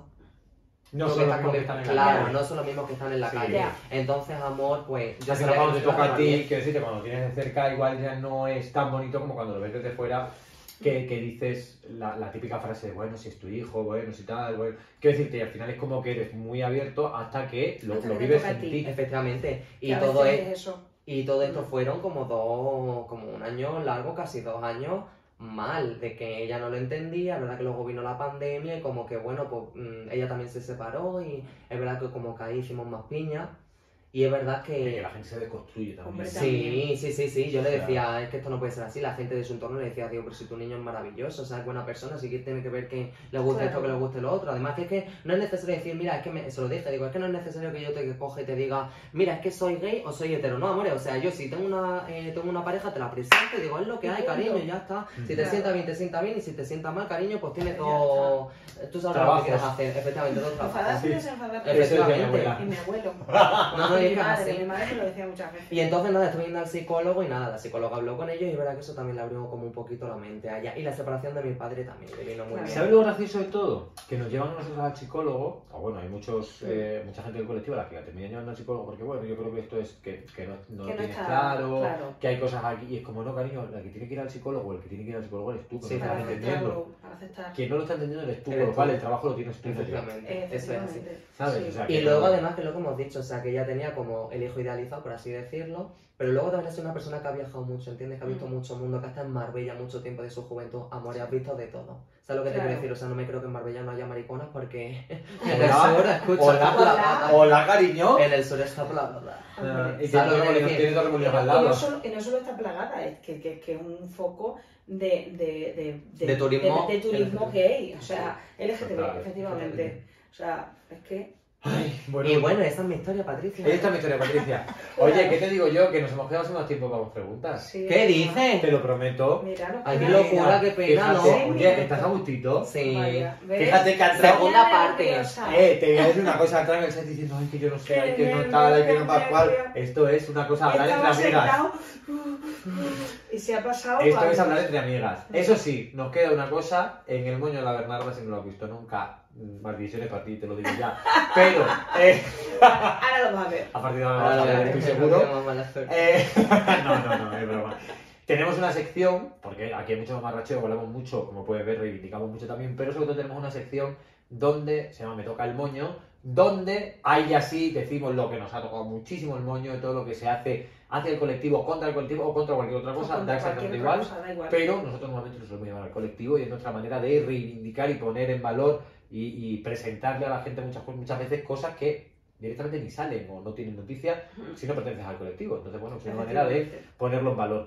No tú son que los estás mismos que comi- están en la Claro, calle. no son los mismos que están en la Sí. calle. Ya. Entonces, amor, pues... Al sabía final, cuando que te no toca a estaba ti, bien. quiero decirte, cuando lo tienes de cerca, igual ya no es tan bonito como cuando lo ves desde fuera, que, que dices la, la típica frase de, bueno, si es tu hijo, bueno, si tal, bueno... Quiero decirte, y al final es como que eres muy abierto hasta que lo, Hasta lo que te vives toca a en ti. ti. Efectivamente. Y Que a todo, veces es, es eso. y todo esto fueron como dos, como un año largo, casi dos años mal, de que ella no lo entendía, es verdad que luego vino la pandemia y como que bueno, pues mm, ella también se separó y es verdad que como que ahí hicimos más piña y es verdad Y que que... la gente se deconstruye también. Hombre, Sí, sí, sí, sí, yo le Claro. decía, es que esto no puede ser así, la gente de su entorno le decía, tío, pero si tu niño es maravilloso, o sea, es buena persona, así que tiene que ver que le guste Claro. esto, que le guste lo otro, además que es que no es necesario decir, mira, es que me, se lo dije, digo, es que no es necesario que yo te coge y te diga, mira, es que soy gay o soy hetero, no, amores, o sea, yo si tengo una, eh, tengo una pareja, te la presento y digo, es lo que Y hay, punto. cariño, y ya está, si te Claro. sienta bien, te sienta bien, y si te sienta mal, cariño, pues tienes Ya todo, tú sabes lo Trabajos. que quieres hacer, efectivamente, dos trabajos. Enfadarse y Sí. desenfadarse. Eso es de mi Efectivamente. abuela. Y mi abuelo. No, no, y es mi que es madre, así. mi madre me lo decía muchas veces. Y entonces nada, estuve yendo al psicólogo y nada, la psicóloga habló con ellos y es verdad que eso también le abrió como un poquito la mente a ella. Y la separación de mi padre también le vino muy Claro. bien. ¿Sabes lo gracioso de todo? Que nos llevan nosotros al psicólogo, o bueno, hay muchos, eh, mucha gente del colectivo a la que la terminan llevando al psicólogo porque bueno, yo creo que esto es que, que no, no Que no tienes está claro, claro. que hay cosas aquí, y es como, no, cariño, la que tiene que ir al psicólogo, el que tiene que ir al psicólogo eres tú, que Sí, no Para estás también. entendiendo. aceptarlo, para aceptar. Quien no lo está entendiendo eres tú, Eres con lo cual tú. el trabajo lo tienes tú. tío. Efectivamente, eso es así. Efectivamente. ¿Sabes? Sí. O sea, que Y luego no- además que es lo que hemos dicho, o sea que ella tenía como el hijo idealizado, por así decirlo, pero luego también es una persona que ha viajado mucho, ¿entiendes? Que ha visto Mm. mucho mundo, que ha estado en Marbella mucho tiempo de su juventud, amor, y has visto de todo. ¿Sabes lo que te Claro. quiero decir? O sea, no me creo que en Marbella no haya mariconas porque en el Hola, sur, escucha, hola, está plagada. Hola, cariño. En el sur está plagada. Ah, y ¿Sabes lo que tiene decir? tiene dos remolinos al Y lado. no, solo, y no solo está plagada, es que, que, que es un foco de, de, de, De turismo de, de turismo L G B T. gay, o sea, L G T B, Total. efectivamente. O sea, es que... Ay, bueno, Y bueno, esa es mi historia, Patricia. Esta es mi historia, Patricia. Oye, ¿qué te digo yo? Que nos hemos quedado sin más tiempo para las preguntas. Sí, ¿Qué es dices? Te lo prometo. Mira, nos Ay, qué queda- locura, qué pena, ¿no? Fíjate, Sí, oye, mira. ¿estás a gustito? Sí. Vaya, ¿ves? Fíjate que ha entrado- Segunda Mira, parte. nerviosa. Eh, te voy a decir una cosa, atrás en el set diciendo, ay, que yo no sé, ay, que no tal, ay, que no pascual. Esto es una cosa, hablar entre Estaba amigas. sentado uh, uh, y se ha pasado... Esto vamos. es hablar entre amigas. Eso sí, nos queda una cosa, en el moño de la Bernarda, si no lo has visto nunca, mm, maldiciones para ti, te lo digo ya. Pero, eh, Ahora lo vas a ver. a partir de ahora Ahora vas a lo ver, veré, estoy no seguro. tengo mala suerte. Eh, no, no, no, es broma. Tenemos una sección, porque aquí hay mucho más racheo, hablamos mucho, como puedes ver, reivindicamos mucho también, pero sobre todo tenemos una sección donde, se llama Me toca el moño, donde ahí ya sí decimos lo que nos ha tocado muchísimo el moño, de todo lo que se hace hacia el colectivo, contra el colectivo o contra cualquier otra cosa, Con da cualquier exactamente otra igual, cosa, da igual. pero nosotros normalmente nos solemos llevar al colectivo y es nuestra manera de reivindicar y poner en valor y, y presentarle a la gente muchas, muchas veces cosas que directamente ni salen o no tienen noticia si no perteneces al colectivo. Entonces, bueno, es una manera de Efectivamente. ponerlo en valor.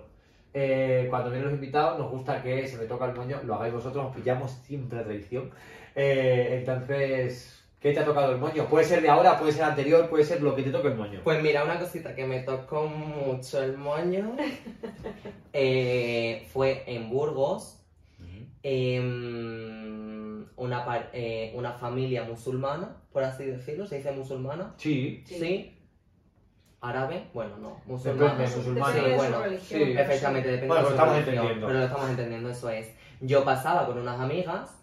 eh, cuando vienen los invitados, nos gusta que se me toca el moño, lo hagáis vosotros, os pillamos siempre a traición. Eh, entonces, ¿qué te ha tocado el moño? Puede ser de ahora, puede ser anterior, puede ser lo que te toque el moño. Pues mira, una cosita que me tocó mucho el moño eh, fue en Burgos, eh, una, par- eh, una familia musulmana, por así decirlo, se dice musulmana, Sí. sí, Sí. árabe, bueno, no, musulmana, Depende, musulmana. sí, Depende de su bueno, religión, sí, pero efectivamente, sí. depende Bueno, de pero su estamos religión, entendiendo. pero lo estamos entendiendo, eso es. Yo pasaba con unas amigas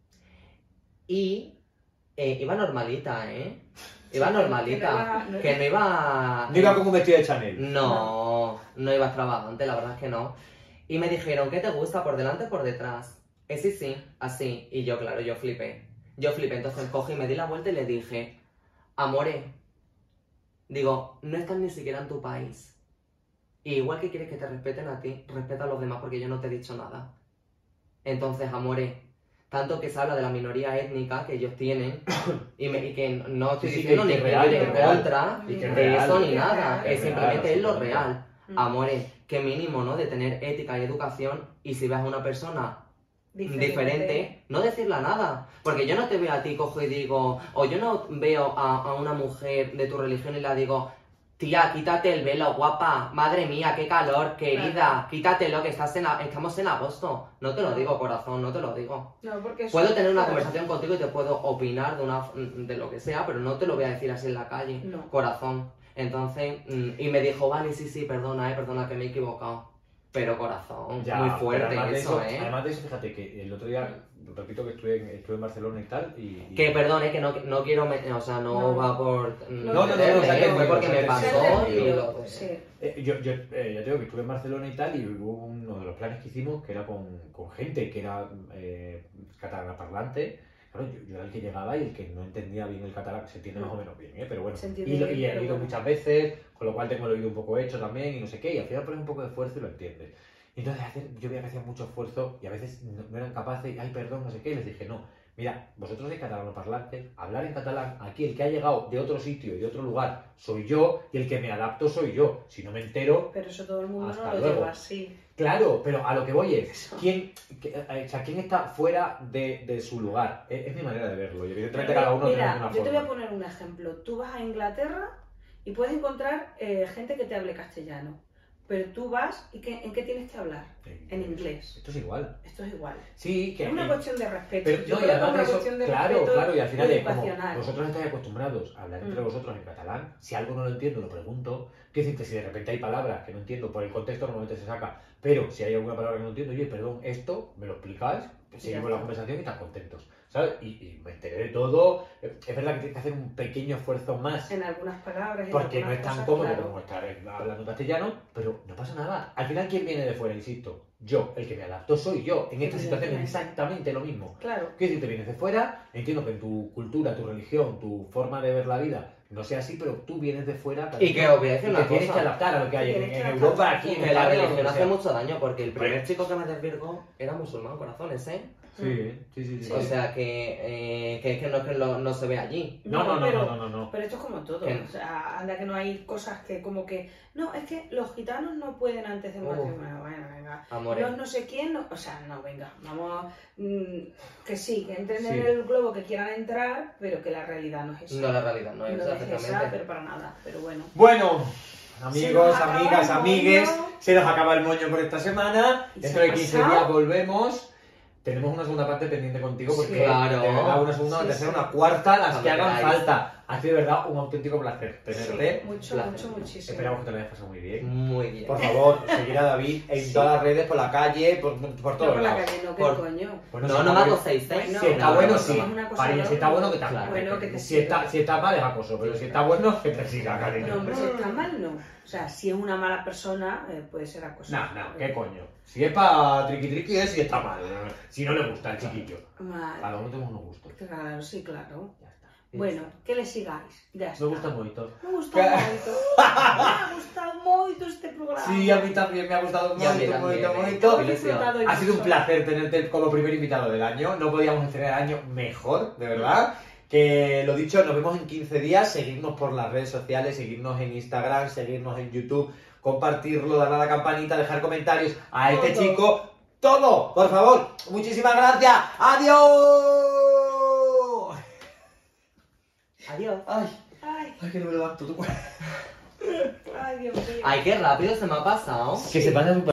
y eh, iba normalita, ¿eh? Iba Sí, normalita, que no iba- no- que no iba... No iba con un vestido de Chanel. No, no iba extravagante, la verdad es que no. Y me dijeron, ¿qué te gusta, por delante o por detrás? Eh, sí, sí, así. Y yo, claro, yo flipé. Yo flipé, entonces cogí, me di la vuelta y le dije, amore, digo, no estás ni siquiera en tu país. Y igual que quieres que te respeten a ti, respeta a los demás porque yo no te he dicho nada. Entonces, amore, tanto que se habla de la minoría étnica que ellos tienen, y, me- y que no estoy Sí, sí, diciendo que- ni que en es real, ni que en es real. contra Y que es de real, eso que ni es nada, real, es que es simplemente real, es lo absolutamente. real. Mm. Amore, qué mínimo, ¿no? De tener ética y educación, y si ves a una persona diferente, no decirle nada. Porque yo no te veo a ti, cojo y digo, o yo no veo a, a una mujer de tu religión y la digo, tía, quítate el velo, guapa, madre mía, qué calor, querida, Claro. quítatelo, que estás en a- estamos en agosto. No te lo digo, corazón, no te lo digo. No, porque eso- Puedo tener una claro. conversación contigo y te puedo opinar de, una, de lo que sea, pero no te lo voy a decir así en la calle, No. corazón. Entonces, mm, y me dijo, vale, sí, sí, perdona, eh, perdona que me he equivocado. Pero corazón, Ya, muy pero fuerte además de eso, eso, ¿eh? Además de eso, fíjate que el otro día, repito que estuve en, estuve en Barcelona y tal, y... y- Que perdone, que no, no quiero, me- o sea, no, No. va por... No, no, no, no, meterme, o sea, que fue porque no, me o sea, que pasó Se y entendió, lo... sí. Eh, yo, yo eh, ya te digo que estuve en Barcelona y tal, y hubo uno de los planes que hicimos que era con, con gente que era eh, catalana parlante. Claro, yo, yo era el que llegaba y el que no entendía bien el catalán, se entiende más o menos bien, ¿eh? Pero bueno, Se entiende y, lo- bien, y he pero ido bueno. muchas veces, con lo cual tengo el oído un poco hecho también y no sé qué, y al final pones un poco de esfuerzo y lo entiendes. Y entonces hacer- yo veía que hacían mucho esfuerzo y a veces no, no eran capaces, ay, perdón, no sé qué, y les dije, no, mira, vosotros sois catalanoparlantes, hablar en catalán, aquí el que ha llegado de otro sitio y de otro lugar soy yo, y el que me adapto soy yo. Si no me entero, Pero eso todo el mundo Hasta no lo luego. lleva así. claro, pero a lo que voy es, Eso. ¿quién, que- eh, o sea, ¿quién está fuera de, de su lugar? Es, es mi manera de verlo, y evidentemente Pero, cada uno tiene mira, una yo te voy a forma. poner un ejemplo. Tú vas a Inglaterra y puedes encontrar eh, gente que te hable castellano. Pero tú vas y ¿qué- ¿en qué tienes que hablar? En inglés. Esto es igual. Esto es igual. Sí, que... Es una eh, cuestión de respeto. Pero, Yo no, y creo que es además una de eso, cuestión de claro, respeto claro, y al final es como educacional. vosotros estáis acostumbrados a hablar entre Mm. vosotros en catalán, si algo no lo entiendo lo pregunto, quiero decir que si de repente hay palabras que no entiendo por el contexto normalmente se saca, pero si hay alguna palabra que no entiendo, oye, perdón, esto, me lo explicáis, que Ya seguimos la está. conversación y están contentos, ¿sabes? Y, y me enteré de todo, es verdad que tienes que hacer un pequeño esfuerzo más, En algunas palabras. en porque no algunas es tan cosas, cómodo claro. como estar hablando castellano, pero no pasa nada. Al final, ¿quién viene de fuera? Insisto, yo, el que me adapto soy yo. En esta situación es Evidentemente. exactamente lo mismo. Claro. Quiero decir, te vienes de fuera, entiendo que en tu cultura, tu religión, tu forma de ver la vida no sea así, pero tú vienes de fuera Y que os voy a decir y te una tienes que cosa, adaptar a lo que hay Te en, tienes que en adaptar. Europa, aquí en que la España, religión donde hace sea. mucho daño, porque el primer Bueno. chico que me desvirgó era musulmán, corazones, ¿eh? Sí, sí, sí. sí, O sí. sea que, eh, que es que no es que lo- no se ve allí. No, no, no, pero, no, no, no, no. Pero esto es como todo. ¿Qué? O sea, anda que no hay cosas que como que... No, es que los gitanos no pueden antes del Uf. matrimonio. Bueno, venga. Amores. Los no sé quién, no- o sea, no, venga, vamos... mm, que sí, que entren Sí. en el globo que quieran entrar, pero que la realidad no es esa. No, la realidad no es No es esa, exactamente. pero para nada. Pero bueno. Bueno, Se amigos, nos acaba amigas, el amigues, moño. se nos acaba el moño por esta semana. Y Dentro se de ha quince pasado. días volvemos. Tenemos una segunda parte pendiente contigo porque Sí. Claro. de verdad, una segunda, una Sí, tercera, sí. una cuarta, las Cuando que hagan queráis. falta. Ha sido de verdad un auténtico placer tenerte. Sí, mucho, Placer. mucho, muchísimo. Esperamos que te lo hayas pasado muy bien. Muy bien. Por favor, seguir a David en Sí. todas las redes, por la calle, por, por No, todos por la lados. calle, no, ¿qué Por- coño? Bueno, No, si no está me bueno- acoséis, ¿eh? Bueno, Si está No, bueno, no, sí. es una cosa Cariño, si está bueno, que te Claro. Bueno, que te si, está, siga. si está mal, es acoso. Pero si está bueno, que te siga, cariño. No, hombre, si está mal, no. O sea, si es una mala persona, eh, puede ser acoso. No, no, qué coño. Si es para triqui triqui es si está mal. Si no le gusta el chiquillo. Mal. Cada uno tenemos unos gustos. Claro, sí, claro. Ya está. Bueno, que le sigáis. Ya está. Me gusta mucho. Me gusta mucho. Me ha gustado mucho este programa. Sí, a mí también me ha gustado Y a mí mucho, también, mucho, eh. mucho. He disfrutado y Ha sido un mucho. placer tenerte como primer invitado del año. No podíamos estrenar el año mejor, de verdad. Que lo dicho, nos vemos en quince días. Seguidnos por las redes sociales, seguidnos en Instagram, seguidnos en YouTube compartirlo, darle a la campanita, dejar comentarios a este Todo. chico. Todo, por favor. Muchísimas gracias. ¡Adiós! Adiós. Ay, Ay, ay, que no me levanto. Tú. ay, Dios mío. Ay, qué rápido se me ha pasado. Que se pasa súper